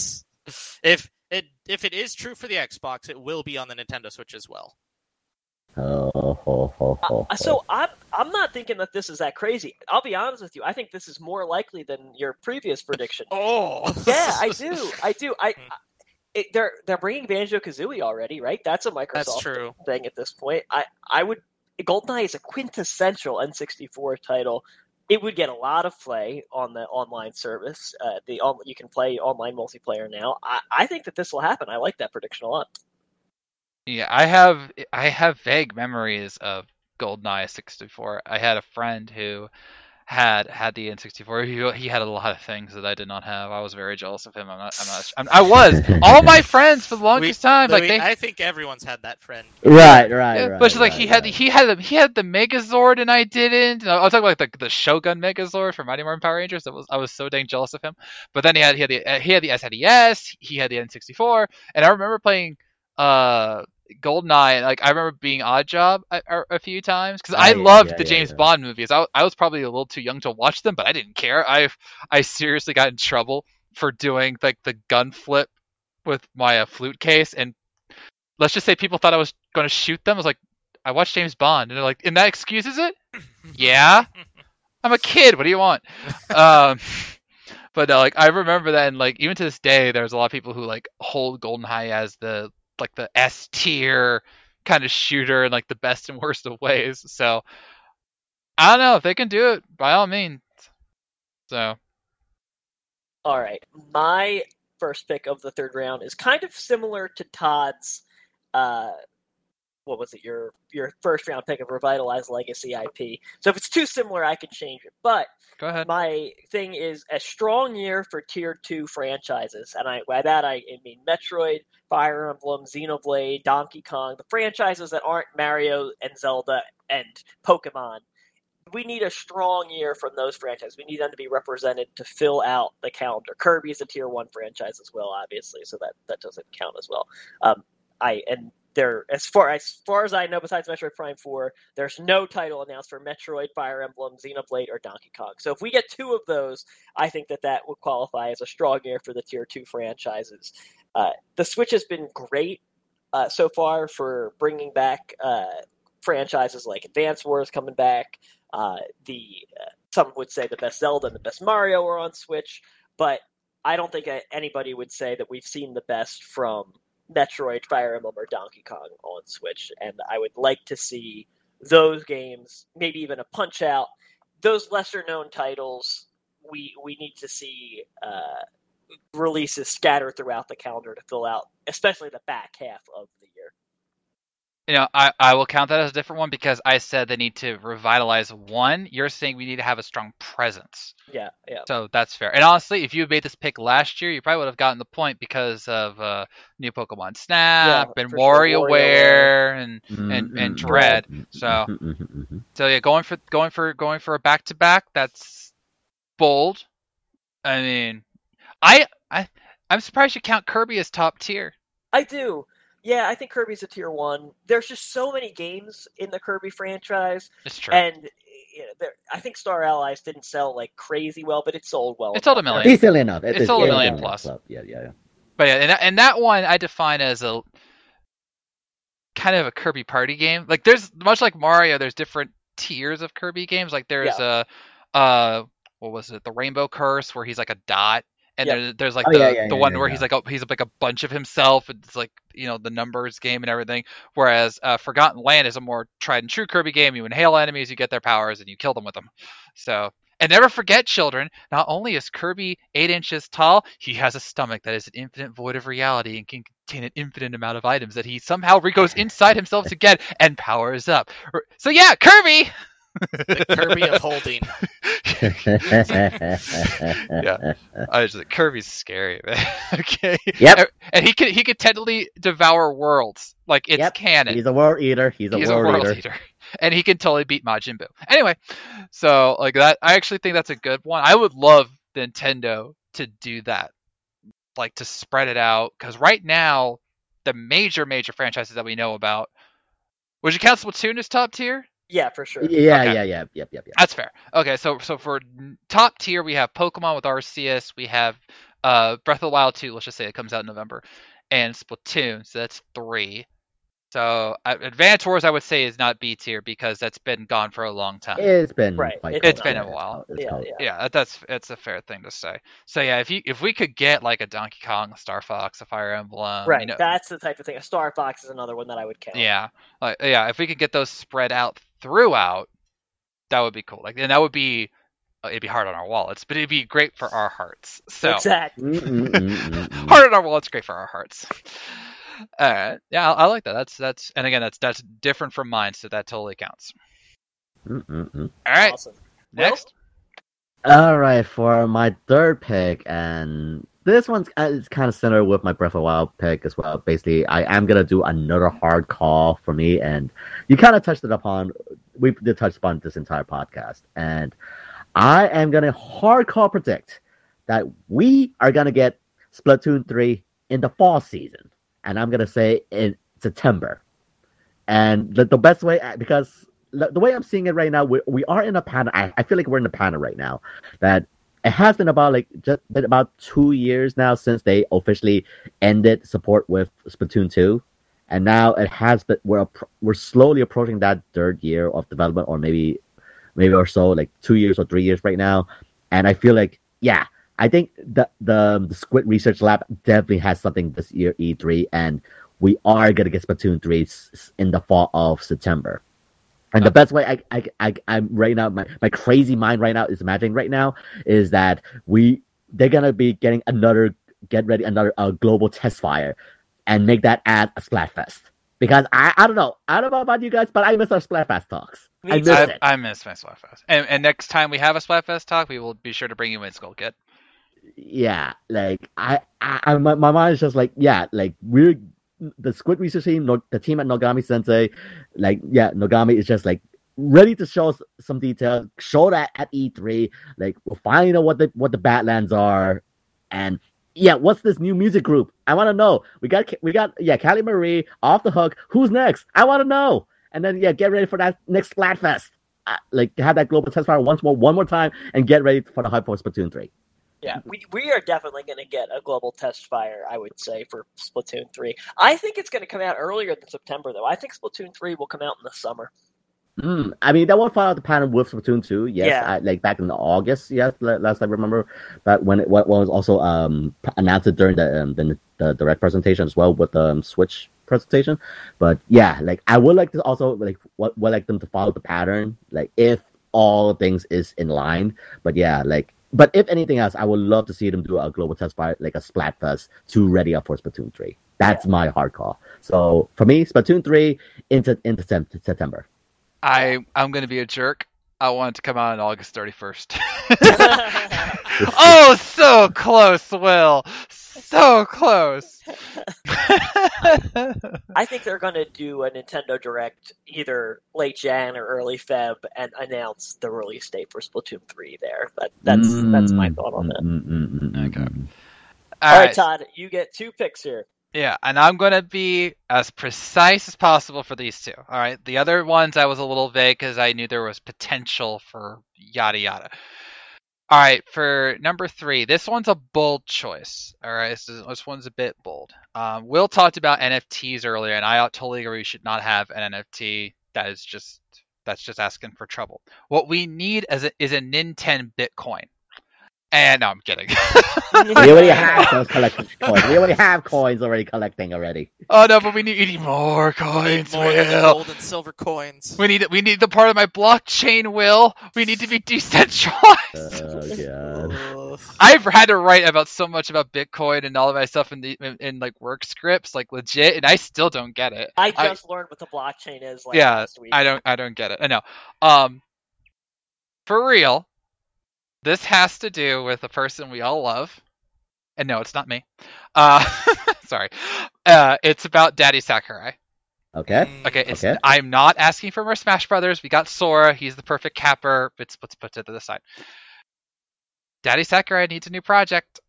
if it if it is true for the Xbox, it will be on the Nintendo Switch as well. Oh, ho, ho, ho, Uh, so I'm I'm not thinking that this is that crazy. I'll be honest with you. I think this is more likely than your previous prediction. Oh, Yeah, I do. I do. I. I it, they're they're bringing Banjo Kazooie already, right? That's a Microsoft That's true. thing at this point. I I would GoldenEye is a quintessential N sixty-four title. It would get a lot of play on the online service. Uh, the on, you can play online multiplayer now. I, I think that this will happen. I like that prediction a lot. Yeah, I have I have vague memories of GoldenEye sixty-four. I had a friend who had had the N sixty-four. He he had a lot of things that I did not have. I was very jealous of him. I'm not. I'm not. I'm, I was. All my friends for the longest time, like We- they. I think everyone's had that friend. Right, right, Yeah, right. but it's like right, he had right. he had the, he had the Megazord and I didn't. I was talking about like the, the Shogun Megazord from Mighty Morphin Power Rangers. That was I was so dang jealous of him. But then he had he had the uh, he had the S N E S. He had the N sixty-four, and I remember playing uh GoldenEye. And like I remember being Odd Job a, a, a few times because I Oh, yeah, loved yeah, the yeah, James yeah. Bond movies. I I was probably a little too young to watch them, but I didn't care. I I seriously got in trouble for doing like the gun flip with my uh, flute case, and let's just say people thought I was going to shoot them. I was like, I watched James Bond, and they're like, and that excuses it? Yeah, I'm a kid. What do you want? um, but no, like I remember that, and like even to this day, there's a lot of people who like hold GoldenEye as the like the S tier kind of shooter and like the best and worst of ways. So I don't know if they can do it by all means. So All right, my first pick of the third round is kind of similar to Todd's. Uh, what was it? Your your first round pick of Revitalized Legacy I P. So if it's too similar, I can change it. But go ahead. my thing is a strong year for tier two franchises, and I by that I mean Metroid, Fire Emblem, Xenoblade, Donkey Kong, the franchises that aren't Mario and Zelda and Pokemon. We need a strong year from those franchises. We need them to be represented to fill out the calendar. Kirby's a tier one franchise as well, obviously, so that, that doesn't count as well. Um, I and there as far as far as I know, besides Metroid Prime four, there's no title announced for Metroid, Fire Emblem, Xenoblade, or Donkey Kong. So if we get two of those, I think that that would qualify as a strong year for the tier two franchises. Uh, the Switch has been great uh, so far for bringing back uh, franchises like Advance Wars coming back. Uh, the uh, some would say the best Zelda and the best Mario are on Switch, but I don't think anybody would say that we've seen the best from Metroid, Fire Emblem, or Donkey Kong on Switch, and I would like to see those games, maybe even a Punch Out, those lesser known titles. We we need to see uh, releases scattered throughout the calendar to fill out, especially the back half of the year. You know, I, I will count that as a different one because I said they need to revitalize one. You're saying we need to have a strong presence. Yeah, yeah. So that's fair. And honestly, if you had made this pick last year, you probably would have gotten the point because of uh, new Pokemon Snap Yeah, and for sure. WarioWare and and and Mm-mm. Dread. So Mhm, mhm, mhm. so yeah, going for going for going for a back to back. That's bold. I mean, I I I'm surprised you count Kirby as top tier. I do. Yeah, I think Kirby's a tier one. There's just so many games in the Kirby franchise, It's true. and you know, there- I think Star Allies didn't sell like crazy well, but it sold well. It sold a enough. million. Decent enough. It It's is- sold a it is million enough. plus. So, yeah, yeah, yeah. But yeah, and, and that one I define as a kind of a Kirby party game. Like there's much like Mario, there's different tiers of Kirby games. Like there's a uh what was it, the Rainbow Curse, where he's like a dot, and Yep. there, there's like Oh, the yeah, yeah, the yeah, one yeah, where yeah. he's like a, he's like a bunch of himself. It's like, you know, the numbers game and everything. Whereas uh, Forgotten Land is a more tried and true Kirby game. You inhale enemies, you get their powers, and you kill them with them. So. And never forget, children, not only is Kirby eight inches tall, he has a stomach that is an infinite void of reality and can contain an infinite amount of items that he somehow goes inside himself to get and powers up. So yeah, Kirby! The Kirby of holding. Yeah. I was like, Kirby's scary, man. Okay. Yep. And he could he could totally devour worlds. Like it's Yep. canon. He's a world eater. He's a He's world, a world eater. eater. And he can totally beat Majin Buu. Anyway, so like that, I actually think that's a good one. I would love Nintendo to do that, like to spread it out. Because right now, the major, major franchises that we know about, would you count Splatoon as top tier? Yeah, for sure. Yeah, Okay. yeah, yeah, yep, yep, yep. That's fair. Okay, so so for top tier, we have Pokemon with Arceus. We have uh, Breath of the Wild two. Let's just say it comes out in November, and Splatoon. So that's three. So uh, Advance Wars, I would say, is not B tier because that's been gone for a long time. It's been Right, quite it's cold. It's been a Yeah, while. it's Yeah, cold. yeah. Yeah, that- that's it's a fair thing to say. So yeah, if you if we could get like a Donkey Kong, a Star Fox, a Fire Emblem, right. you know, That's the type of thing. A Star Fox is another one that I would count. yeah, like yeah, if we could get those spread out throughout, that would be cool. Like, and that would be uh, it'd be hard on our wallets, but it'd be great for our hearts. So Exactly. Mm, mm, mm, mm, mm. hard on our wallets, great for our hearts. Uh, yeah, I, I like that. That's that's and again, that's that's different from mine, so that totally counts. Mm, mm, mm. All right, Awesome. next. All right, for my third pick, and this one's uh, it's kind of similar with my Breath of the Wild pick as well. Basically, I am gonna do another hard call for me, and you kind of touched it upon. We did touch upon this entire podcast, and I am gonna hard call predict that we are gonna get Splatoon three in the fall season, and I'm gonna say in September. And the, the best way, because the, the way I'm seeing it right now, we, we are in a panic. I, I feel like we're in a panic right now. That it has been about like just been about two years now since they officially ended support with Splatoon two, and now it has been we're we're slowly approaching that third year of development, or maybe maybe or so, like two years or three years right now. And I feel like yeah, I think the the, the Squid Research Lab definitely has something this year E three, and we are gonna get Splatoon three in the fall of September. And the best way I, I, I, I'm right now, my, my crazy mind right now is imagining right now is that we, they're going to be getting another, get ready, another uh, global test fire and make that at a Splatfest. Because I, I don't know, I don't know about you guys, but I miss our Splatfest talks. Me I too. miss I, it. I miss my Splatfest. And, and next time we have a Splatfest talk, we will be sure to bring you in, Skull Kid. Yeah, like, I, I, I my, my mind is just like, yeah, like, we're, the Squid Research team, no, the team at Nogami Sensei, like, yeah, Nogami is just like ready to show us some details, show that at E three. Like, we'll finally know what the what the Badlands are, and yeah, what's this new music group? I want to know. We got we got yeah, Callie Marie off the hook. Who's next? I want to know. And then yeah, get ready for that next Splatfest. Uh, like, have that global test fire once more, one more time, and get ready for the hype for Splatoon three. Yeah, we we are definitely going to get a global test fire, I would say, for Splatoon three. I think it's going to come out earlier than September, though. I think Splatoon three will come out in the summer. Mm, I mean, that won't follow the pattern with Splatoon two. Yes, Yeah. I, like back in August. Yes, last I remember. But when it what was also um announced during the um, the, the direct presentation as well with the um, Switch presentation. But yeah, like I would like to also like what would like them to follow the pattern, like if all things is in line. But yeah, like. But if anything else, I would love to see them do a global test fire, like a Splatfest, to ready up for Splatoon three. That's Yeah. my hard call. So for me, Splatoon three into into September. I, I'm going to be a jerk. I want it to come out on August thirty-first. Oh, so close, Will. So close. I think they're going to do a Nintendo Direct either late Jan or early Feb and announce the release date for Splatoon three there. That, that's that's my thought on that. Mm, mm, mm, mm, mm, Okay. mm. All All right. right, Todd, you get two picks here. Yeah, and I'm going to be as precise as possible for these two. All right. The other ones I was a little vague because I knew there was potential for yada yada. All right, for number three, this one's a bold choice. All right, this, is, this one's a bit bold. Um, Will talked about N F Ts earlier, and I totally agree. We should not have an N F T. That is just that's just asking for trouble. What we need is a, is a Nintendo Bitcoin. And no, I'm kidding. We already have those collecting coins. We already have coins already collecting already. Oh no, but we need, we need more coins, More than the Will. gold and silver coins. We need we need the part of my blockchain, Will. We need to be decentralized. Oh god. Ugh. I've had to write about so much about Bitcoin and all of my stuff in the in, in like work scripts, like legit, and I still don't get it. I just learned what the blockchain is like yeah, last week. I don't I don't get it. I know. Um, for real, this has to do with a person we all love, and no, it's not me. Uh, sorry. Uh, it's about Daddy Sakurai. Okay. Okay, it's, Okay. I'm not asking for more Smash Brothers. We got Sora. He's the perfect capper. It's, let's put it to the side. Daddy Sakurai needs a new project.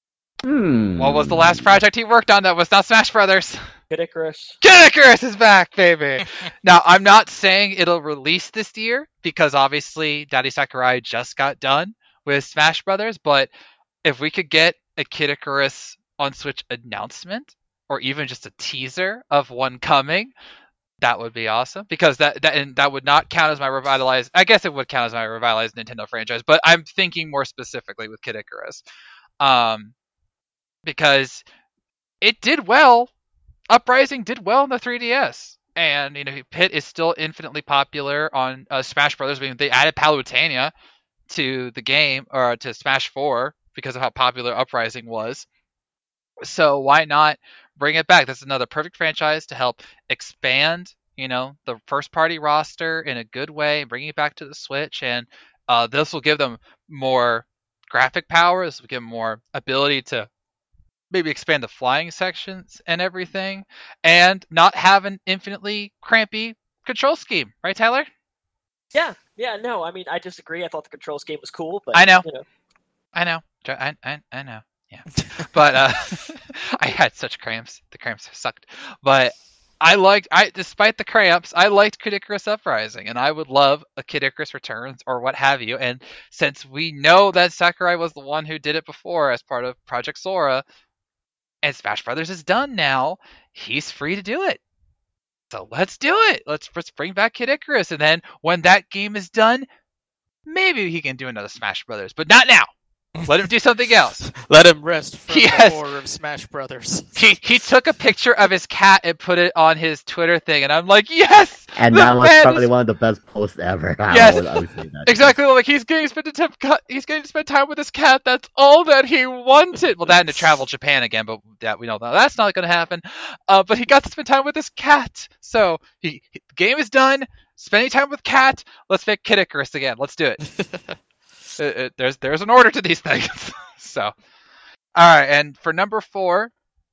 Hmm. What was the last project he worked on that was not Smash Brothers? Kid Icarus. Kid Icarus is back, baby! Now, I'm not saying it'll release this year, because obviously Daddy Sakurai just got done with Smash Brothers, but if we could get a Kid Icarus on Switch announcement, or even just a teaser of one coming, that would be awesome. Because that that and that would not count as my revitalized. I guess it would count as my revitalized Nintendo franchise, but I'm thinking more specifically with Kid Icarus, um, because it did well. Uprising did well on the three D S, and you know Pit is still infinitely popular on uh, Smash Brothers. I mean, they added Palutena to the game or to Smash four because of how popular Uprising was. So why not bring it back? That's another perfect franchise to help expand, you know, the first party roster in a good way, bring it back to the Switch, and uh, this will give them more graphic power. This will give them more ability to maybe expand the flying sections and everything, and not have an infinitely crampy control scheme, right, Tyler? Yeah, yeah, no, I mean, I disagree. I thought the control scheme was cool, but I know. You know. I know, I I, I know. Yeah, but uh, I had such cramps. The cramps sucked, but I liked. I despite the cramps, I liked Kid Icarus Uprising, and I would love a Kid Icarus Returns or what have you. And since we know that Sakurai was the one who did it before as part of Project Sora, and Smash Brothers is done now, he's free to do it. So let's do it. Let's let's bring back Kid Icarus, and then when that game is done, maybe he can do another Smash Brothers, but not now. Let him do something else. Let him rest from Yes. the horror of Smash Brothers. He he took a picture of his cat and put it on his Twitter thing, and I'm like, yes. And the that was man probably is- one of the best posts ever. I Yes. would- I would say that. Exactly, like he's getting to spend time. He's getting to spend time with his cat. That's all that he wanted. Well, that and to travel Japan again, but that we know that that's not going to happen. Uh, but he got to spend time with his cat. So he, he the game is done. Spending time with cat. Let's make Kid Icarus again. Let's do it. it, it there's there's an order to these things. So, all right, and for number four,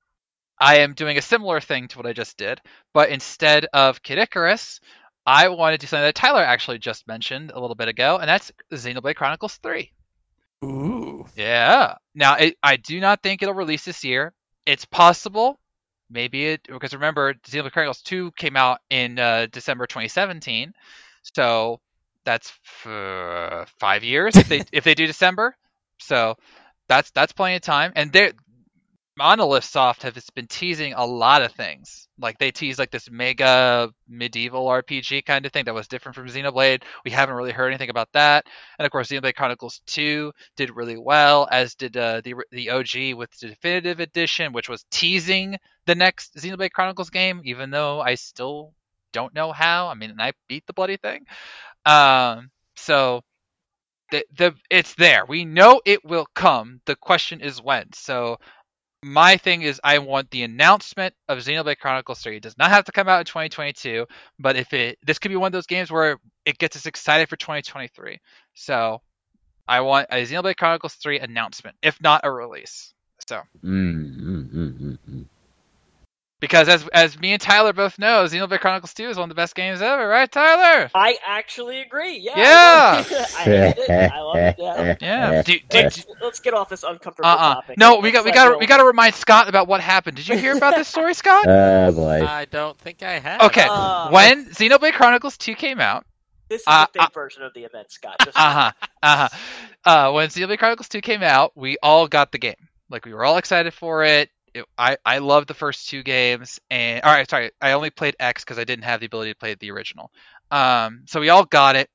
I am doing a similar thing to what I just did, but instead of Kid Icarus, I want to do something that Tyler actually just mentioned a little bit ago, and that's Xenoblade Chronicles three. Ooh. Yeah. Now, it, I do not think it'll release this year. It's possible. Maybe it, because remember, Xenoblade Chronicles two came out in uh, December twenty seventeen, so that's f- five years if they if they do December. So that's that's plenty of time. And they Monolith Soft has been teasing a lot of things. Like they teased like this mega medieval R P G kind of thing that was different from Xenoblade. We haven't really heard anything about that. And of course, Xenoblade Chronicles two did really well, as did uh, the the O G with the Definitive Edition, which was teasing the next Xenoblade Chronicles game, even though I still don't know how. I mean, I beat the bloody thing. Um, so the the it's there. We know it will come. The question is when. So my thing is I want the announcement of Xenoblade Chronicles three. It does not have to come out in twenty twenty-two, but if it this could be one of those games where it gets us excited for twenty twenty-three. So I want a Xenoblade Chronicles three announcement, if not a release. So Mm, mm, mm, mm, mm. Because as as me and Tyler both know, Xenoblade Chronicles two is one of the best games ever, right, Tyler? I actually agree. Yeah. Yeah. I, love it. I hate it. I love it. Yeah. Yeah. Do, do, Let's, let's get off this uncomfortable uh-uh. topic. No, we got Let's we let got to Will- we got to remind Scott about what happened. Did you hear about this story, Scott? Oh boy. I don't think I have. Okay. Uh, When Xenoblade Chronicles two came out, This is uh, the big uh, version of the event, Scott. Just uh-huh, uh-huh. Uh, when Xenoblade Chronicles two came out, we all got the game. Like, we were all excited for it. It I, I loved the first two games. And all right, sorry, I only played X because I didn't have the ability to play the original. Um, so we all got it.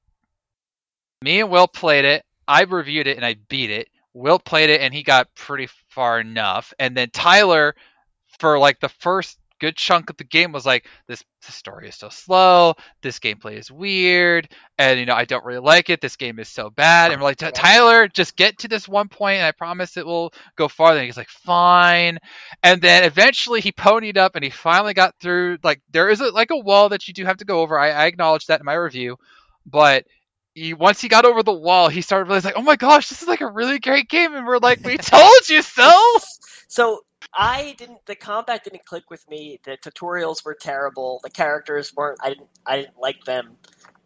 Me and Will played it. I reviewed it and I beat it. Will played it and he got pretty far enough. And then Tyler, for like the first good chunk of the game, was like, this, this story is so slow, this gameplay is weird, and you know, I don't really like it, this game is so bad. And we're like, Tyler, just get to this one point and I promise it will go farther. And he's like, fine. And then eventually he ponied up and he finally got through. Like, there is a, like a wall that you do have to go over. I, I acknowledge that in my review, but he, once he got over the wall, he started realizing, like, oh my gosh, this is like a really great game. And we're like, we told you so. So I didn't. The combat didn't click with me. The tutorials were terrible. The characters weren't. I didn't. I didn't like them.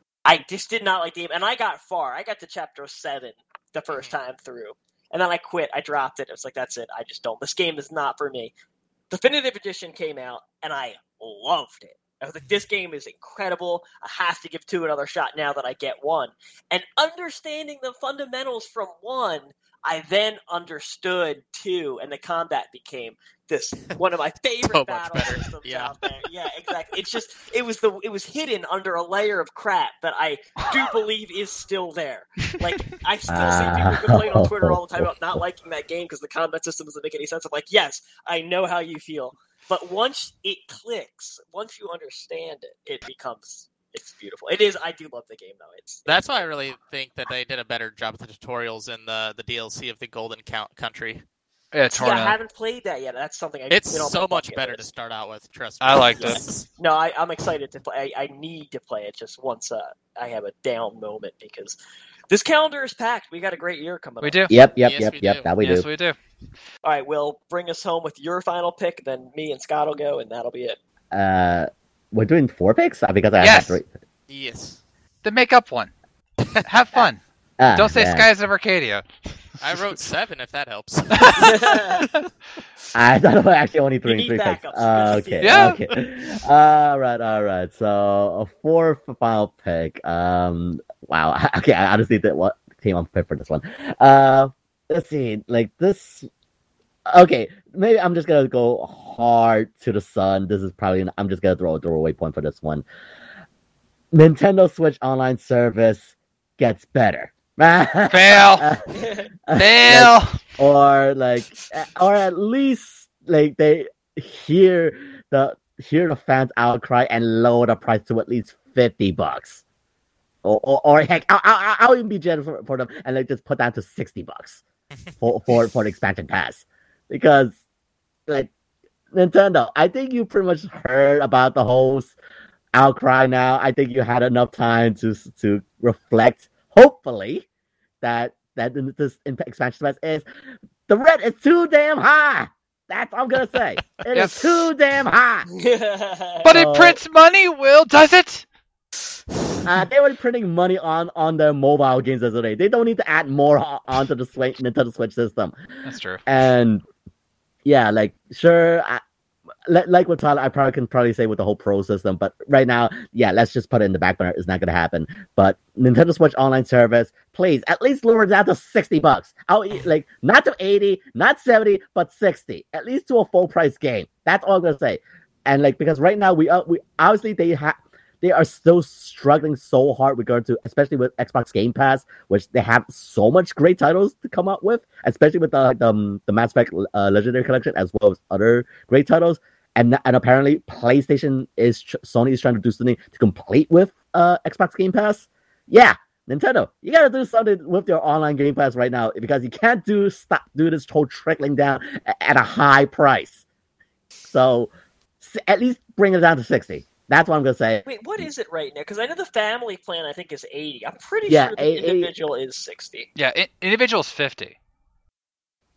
I just did not like the game. And I got far. I got to chapter seven the first time through, and then I quit. I dropped it. I was like, that's it. I just don't. This game is not for me. Definitive Edition came out, and I loved it. I was like, this game is incredible. I have to give two another shot now that I get one. And understanding the fundamentals from one, I then understood two, and the combat became this one of my favorite So much battle better. systems Yeah. out there. Yeah, exactly. It's just it was the it was hidden under a layer of crap that I do believe is still there. Like, I still see people complain on Twitter all the time about not liking that game because the combat system doesn't make any sense. I'm like, yes, I know how you feel, but once it clicks, once you understand it, it becomes. It's beautiful. It is. I do love the game, though. It's That's why I really think that they did a better job with the tutorials in the, the D L C of the Golden Count Country. Yeah, See, I Torna. haven't played that yet. That's something I. It's been on so my much bucket better to list. start out with, trust me. I liked it. No, I, I'm excited to play. I, I need to play it just once uh, I have a down moment because this calendar is packed. We got a great year coming We up. do. Yep, yep, Yes, yep, we yep. do. That we yes, do. we do. All right, Will, bring us home with your final pick. Then me and Scott will go, and that'll be it. Uh, we're doing four picks Uh, because I Yes. have three. Yes. Then make up one. Have fun. Ah, Don't say man. Skies of Arcadia. I wrote seven, if that helps. I thought it was actually only three need three picks. backups. Uh, okay, Yeah. okay. All right, all right. So a fourth final pick. Um, wow. Okay, I honestly did what came on pick for this one. Uh, let's see. Like this. Okay, maybe I'm just gonna go hard to the sun. This is probably I'm just gonna throw a throwaway point for this one. Nintendo Switch Online service gets better. Fail. Fail. or like, or at least like they hear the hear the fans' outcry and lower the price to at least fifty bucks, or or, or heck, I'll, I'll, I'll even be generous for, for them and like just put down to sixty bucks for for for the expansion pass, because like Nintendo, I think you pretty much heard about the whole outcry now. I think you had enough time to to reflect, hopefully, that that this expansion pass is the rent is too damn high. That's all I'm gonna say. It Yep. is too damn high. But it So- prints money, Will, does it? Uh, they were printing money on on their mobile games as well. They don't need to add more on- onto the Switch, Nintendo Switch system. That's true. And yeah, like sure, I, like, like with Tyler, I probably can probably say with the whole Pro system, but right now, yeah, let's just put it in the back burner. It's not gonna happen. But Nintendo Switch Online service, please, at least lower it down to sixty bucks. I'll eat, like not to eighty, not seventy, but sixty. At least to a full price game. That's all I'm gonna say. And like because right now we uh, we obviously they have. They are still struggling so hard regard to, especially with Xbox Game Pass, which they have so much great titles to come up with, especially with the the, um, the Mass Effect uh, Legendary Collection as well as other great titles. And and apparently PlayStation is Sony is trying to do something to complete with uh, Xbox Game Pass. Yeah, Nintendo, you gotta do something with your online Game Pass right now because you can't do stop do this whole trickling down at a high price. So at least bring it down to sixty. That's what I'm gonna say. Wait, what is it right now? Because I know the family plan I think is eighty. I'm pretty Yeah, sure the eight- eight- individual is sixty. Yeah, i- individual's fifty.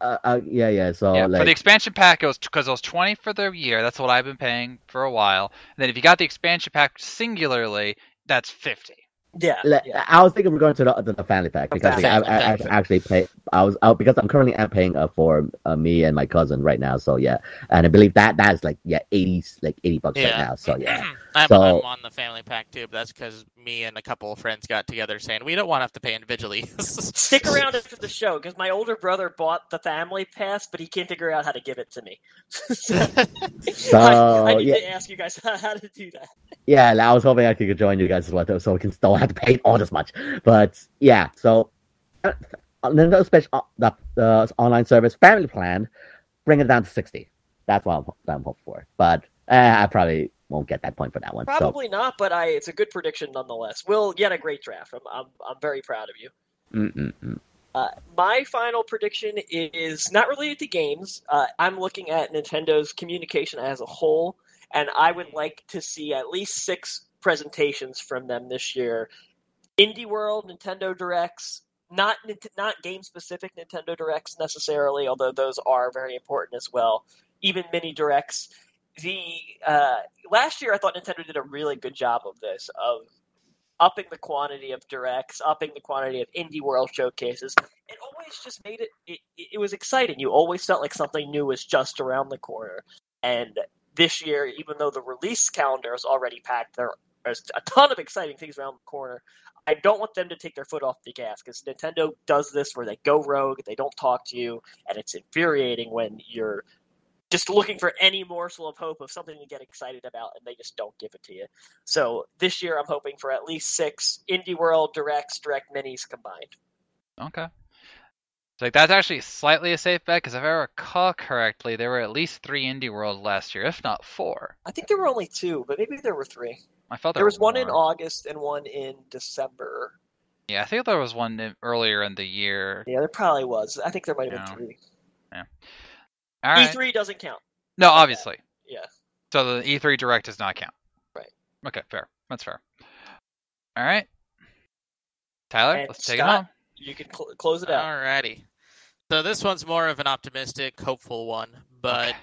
uh, uh, yeah, yeah. So Yeah, like, for the expansion pack, it was because it was twenty for the year. That's what I've been paying for a while. And then if you got the expansion pack singularly, that's fifty. Yeah, le- yeah. I was thinking we're going to the, the, the family pack The because like, I, family I, I pack. actually pay. I was out because I'm currently am paying uh, for uh, me and my cousin right now. So yeah, and I believe that that's like yeah eighty like eighty bucks right Yeah. now. So yeah, I'm, So- I'm on the family pack too, but that's because me and a couple of friends got together saying we don't want to have to pay individually. Stick around after the show because my older brother bought the family pass, but he can't figure out how to give it to me. so, So, I, I need yeah. to ask you guys how, how to do that. yeah. and I was hoping I could join you guys as well, though, so we can still have to pay all this much. But yeah, so uh, Nintendo Switch uh, the the online service family plan, bring it down to sixty. That's what I'm, what I'm hoping for. But uh, I probably won't get that point for that one. So. Probably not, but I it's a good prediction nonetheless. Will, you had a great draft. I'm I'm, I'm very proud of you. Mm-mm-mm. Uh, my final prediction is not related to games. Uh, I'm looking at Nintendo's communication as a whole, and I would like to see at least six presentations from them this year. Indie World, Nintendo Directs, not not game-specific Nintendo Directs necessarily, although those are very important as well. Even mini Directs. The uh, last year, I thought Nintendo did a really good job of this, of upping the quantity of directs, upping the quantity of indie world showcases. It always just made it, it, it was exciting. You always felt like something new was just around the corner. And this year, even though the release calendar is already packed, there's a ton of exciting things around the corner. I don't want them to take their foot off the gas because Nintendo does this where they go rogue, they don't talk to you, and it's infuriating when you're just looking for any morsel of hope of something to get excited about, and they just don't give it to you. So this year, I'm hoping for at least six Indie World Directs, Direct Minis combined. Okay. So like that's actually slightly a safe bet because if I recall correctly, there were at least three Indie World last year, if not four. I think there were only two, but maybe there were three. I felt there, There was were one in more. August and one in December. Yeah, I think there was one in, earlier in the year. Yeah, there probably was. I think there might have Yeah. been three. All right. E three doesn't count. No, obviously. Yeah. So the E three Direct does not count. Right. Okay, fair. That's fair. All right. Tyler, And let's take Scott? it home. You can cl- close it out. Alrighty. So this one's more of an optimistic, hopeful one, but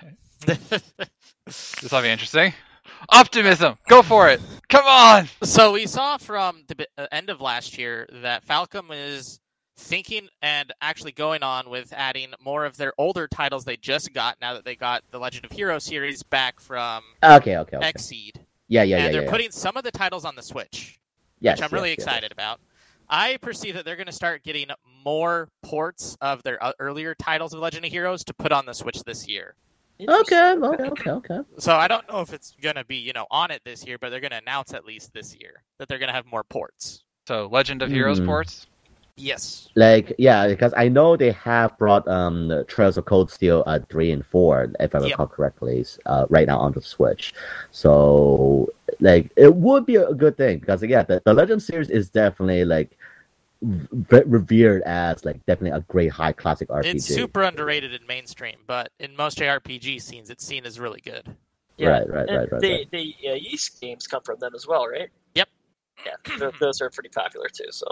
This will be interesting. Optimism. Go for it. Come on. so we saw from the bi- uh, end of last year that Falcom is thinking and actually going on with adding more of their older titles they just got now that they got the Legend of Heroes series back from Okay, okay, okay. Xseed. Yeah, yeah, and yeah, they're yeah. yeah. putting some of the titles on the Switch, Yes, which I'm really yes, yes, excited about. I perceive that they're going to start getting more ports of their uh, earlier titles of Legend of Heroes to put on the Switch this year. Okay, okay, okay, okay. So I don't know if it's going to be, you know, on it this year, but they're going to announce at least this year that they're going to have more ports. So Legend of Heroes Hmm. ports. Yes. Like, yeah, because I know they have brought um the Trails of Cold Steel uh, three and four, if I Yep. recall correctly, uh, right now on the Switch. So, like, it would be a good thing because, yeah, the, the Legend series is definitely like v- revered as like definitely a great high classic R P G. It's super underrated in mainstream, but in most J R P G scenes, it's seen as really good. Yeah. Right, right, And right, right. the right. the uh, Yeast games come from them as well, right? Yep. Yeah, th- those are pretty popular too. So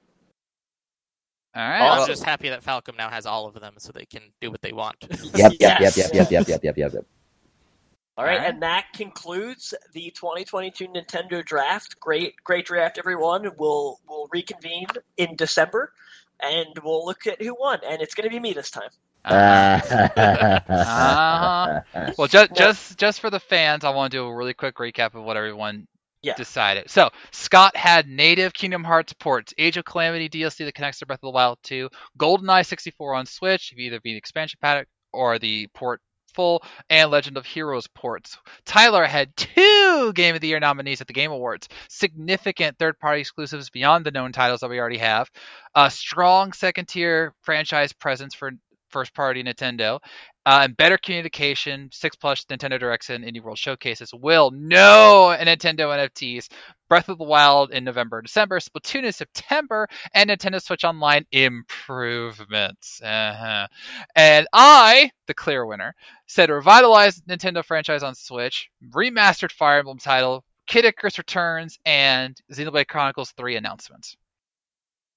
All right. I'm well, just happy that Falcom now has all of them so they can do what they want. Yep, yep, yep, Yes. yep, yep, yep, yep, yep, yep, yep. all right, All right. and that concludes the twenty twenty-two Nintendo Draft. Great, great draft, everyone. We'll we'll reconvene in December, and we'll look at who won. And it's going to be me this time. uh-huh. Uh, Well, just No. just just for the fans, I want to do a really quick recap of what everyone Yeah. decided. So Scott had native Kingdom Hearts ports, Age of Calamity D L C that connects to Breath of the Wild two, GoldenEye sixty-four on Switch, if either be the expansion pack or the port full, and Legend of Heroes ports. Tyler had two Game of the Year nominees at the Game Awards, significant third-party exclusives beyond the known titles that we already have, a strong second-tier franchise presence for first-party Nintendo, uh, and better communication, six plus Nintendo Directs and Indie World Showcases. Will, no Nintendo N F Ts, Breath of the Wild in November, December, Splatoon in September, and Nintendo Switch Online improvements. Uh-huh. And I, the clear winner, said revitalized Nintendo franchise on Switch, remastered Fire Emblem title, Kid Icarus Returns, and Xenoblade Chronicles three announcements.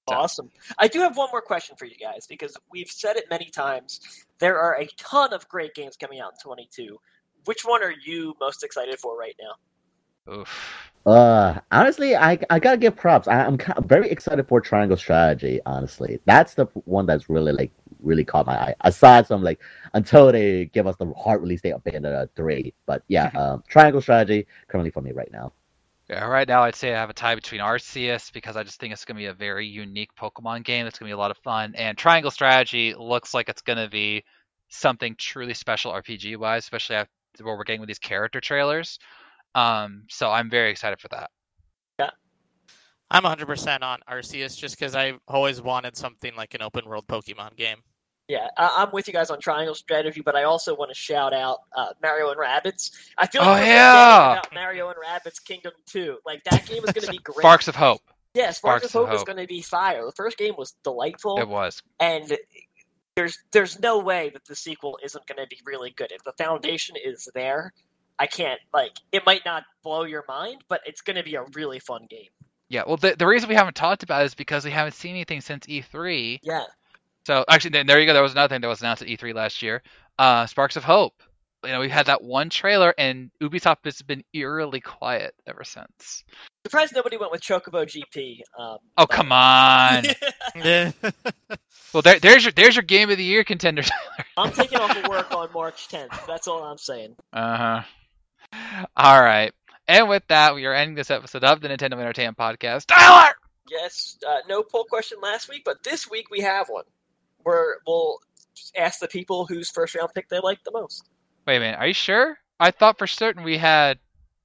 Awesome. I do have one more question for you guys, because we've said it many times. There are a ton of great games coming out in twenty-two. Which one are you most excited for right now? Oof. Uh, honestly, I I gotta give props. I, I'm kind very excited for Triangle Strategy. Honestly, that's the one that's really like really caught my eye. Aside from like until they give us the hard release date of Bayonetta three, but yeah, um, Triangle Strategy currently for me right now. Yeah, right now I'd say I have a tie between Arceus because I just think it's going to be a very unique Pokemon game. It's going to be a lot of fun. And Triangle Strategy looks like it's going to be something truly special R P G-wise, especially after what we're getting with these character trailers. Um, so I'm very excited for that. Yeah. I'm one hundred percent on Arceus just because I've always wanted something like an open-world Pokemon game. Yeah, I- I'm with you guys on Triangle Strategy, but I also want to shout out uh, Mario and Rabbids. I feel like Oh, we're yeah! forgetting about Mario and Rabbids Kingdom two. Like, that game is going to be great. Sparks of Hope. Yeah, Sparks, Sparks of Hope, of Hope. is going to be fire. The first game was delightful, It was. and there's there's no way that the sequel isn't going to be really good. If the foundation is there, I can't, like, it might not blow your mind, but it's going to be a really fun game. Yeah, well, the, the reason we haven't talked about it is because we haven't seen anything since E three. Yeah. So, actually, then there you go. There was another thing that was announced at E three last year. Uh, Sparks of Hope. You know, we've had that one trailer, and Ubisoft has been eerily quiet ever since. Surprised nobody went with Chocobo G P. Um, Oh, but- come on. Yeah. Well, there, there's your there's your Game of the Year contender, Tyler. I'm taking off of work on March tenth. That's all I'm saying. Uh-huh. All right. And with that, we are ending this episode of the Nintendo Entertainment Podcast. Tyler! Yes, uh, no poll question last week, but this week we have one. Where we'll ask the people whose first round pick they like the most. Wait a minute. Are you sure? I thought for certain we had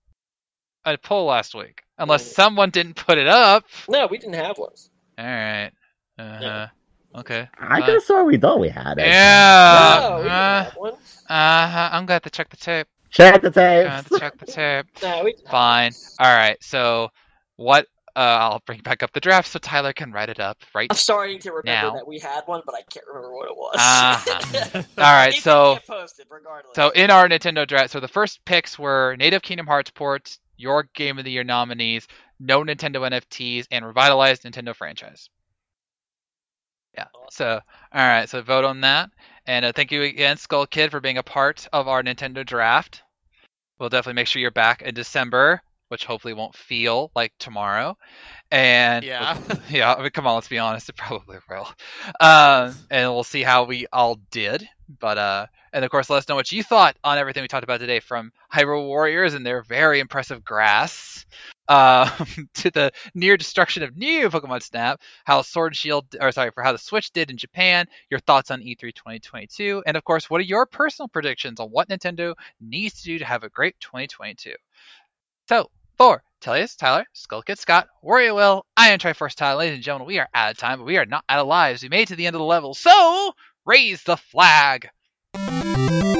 a poll last week. Unless Mm. someone didn't put it up. No, we didn't have one. All right. Uh-huh. Yeah. Okay. I fine. could have sworn we thought we had it. Yeah. no, we didn't uh, have one. uh-huh. I'm glad to check the tape. Check the I'm glad tapes. to check the tape. No, we didn't have Fine. All right. So what? Uh, I'll bring back up the draft so Tyler can write it up right I'm starting to remember Now. that we had one, but I can't remember what it was. Uh-huh. All right, It did so get posted regardless. so in our Nintendo draft, so the first picks were native Kingdom Hearts ports, your Game of the Year nominees, no Nintendo N F Ts, and revitalized Nintendo franchise. Yeah. So all right, so vote on that, and uh, thank you again, Skull Kid, for being a part of our Nintendo draft. We'll definitely make sure you're back in December, which hopefully won't feel like tomorrow. And Yeah. yeah, I mean, come on, let's be honest, it probably will. Um, and we'll see how we all did. But uh, and of course, let us know what you thought on everything we talked about today, from Hyrule Warriors and their very impressive grass, uh, to the near destruction of new Pokemon Snap, how Sword and Shield, or sorry, for how the Switch did in Japan, your thoughts on E three twenty twenty-two, and of course, what are your personal predictions on what Nintendo needs to do to have a great twenty twenty-two? So, for Tellius, Tyler, Skull Kid, Scott, Warrior Will, I am Triforce Tyler. Ladies and gentlemen, we are out of time, but we are not out of lives. We made it to the end of the level, so raise the flag!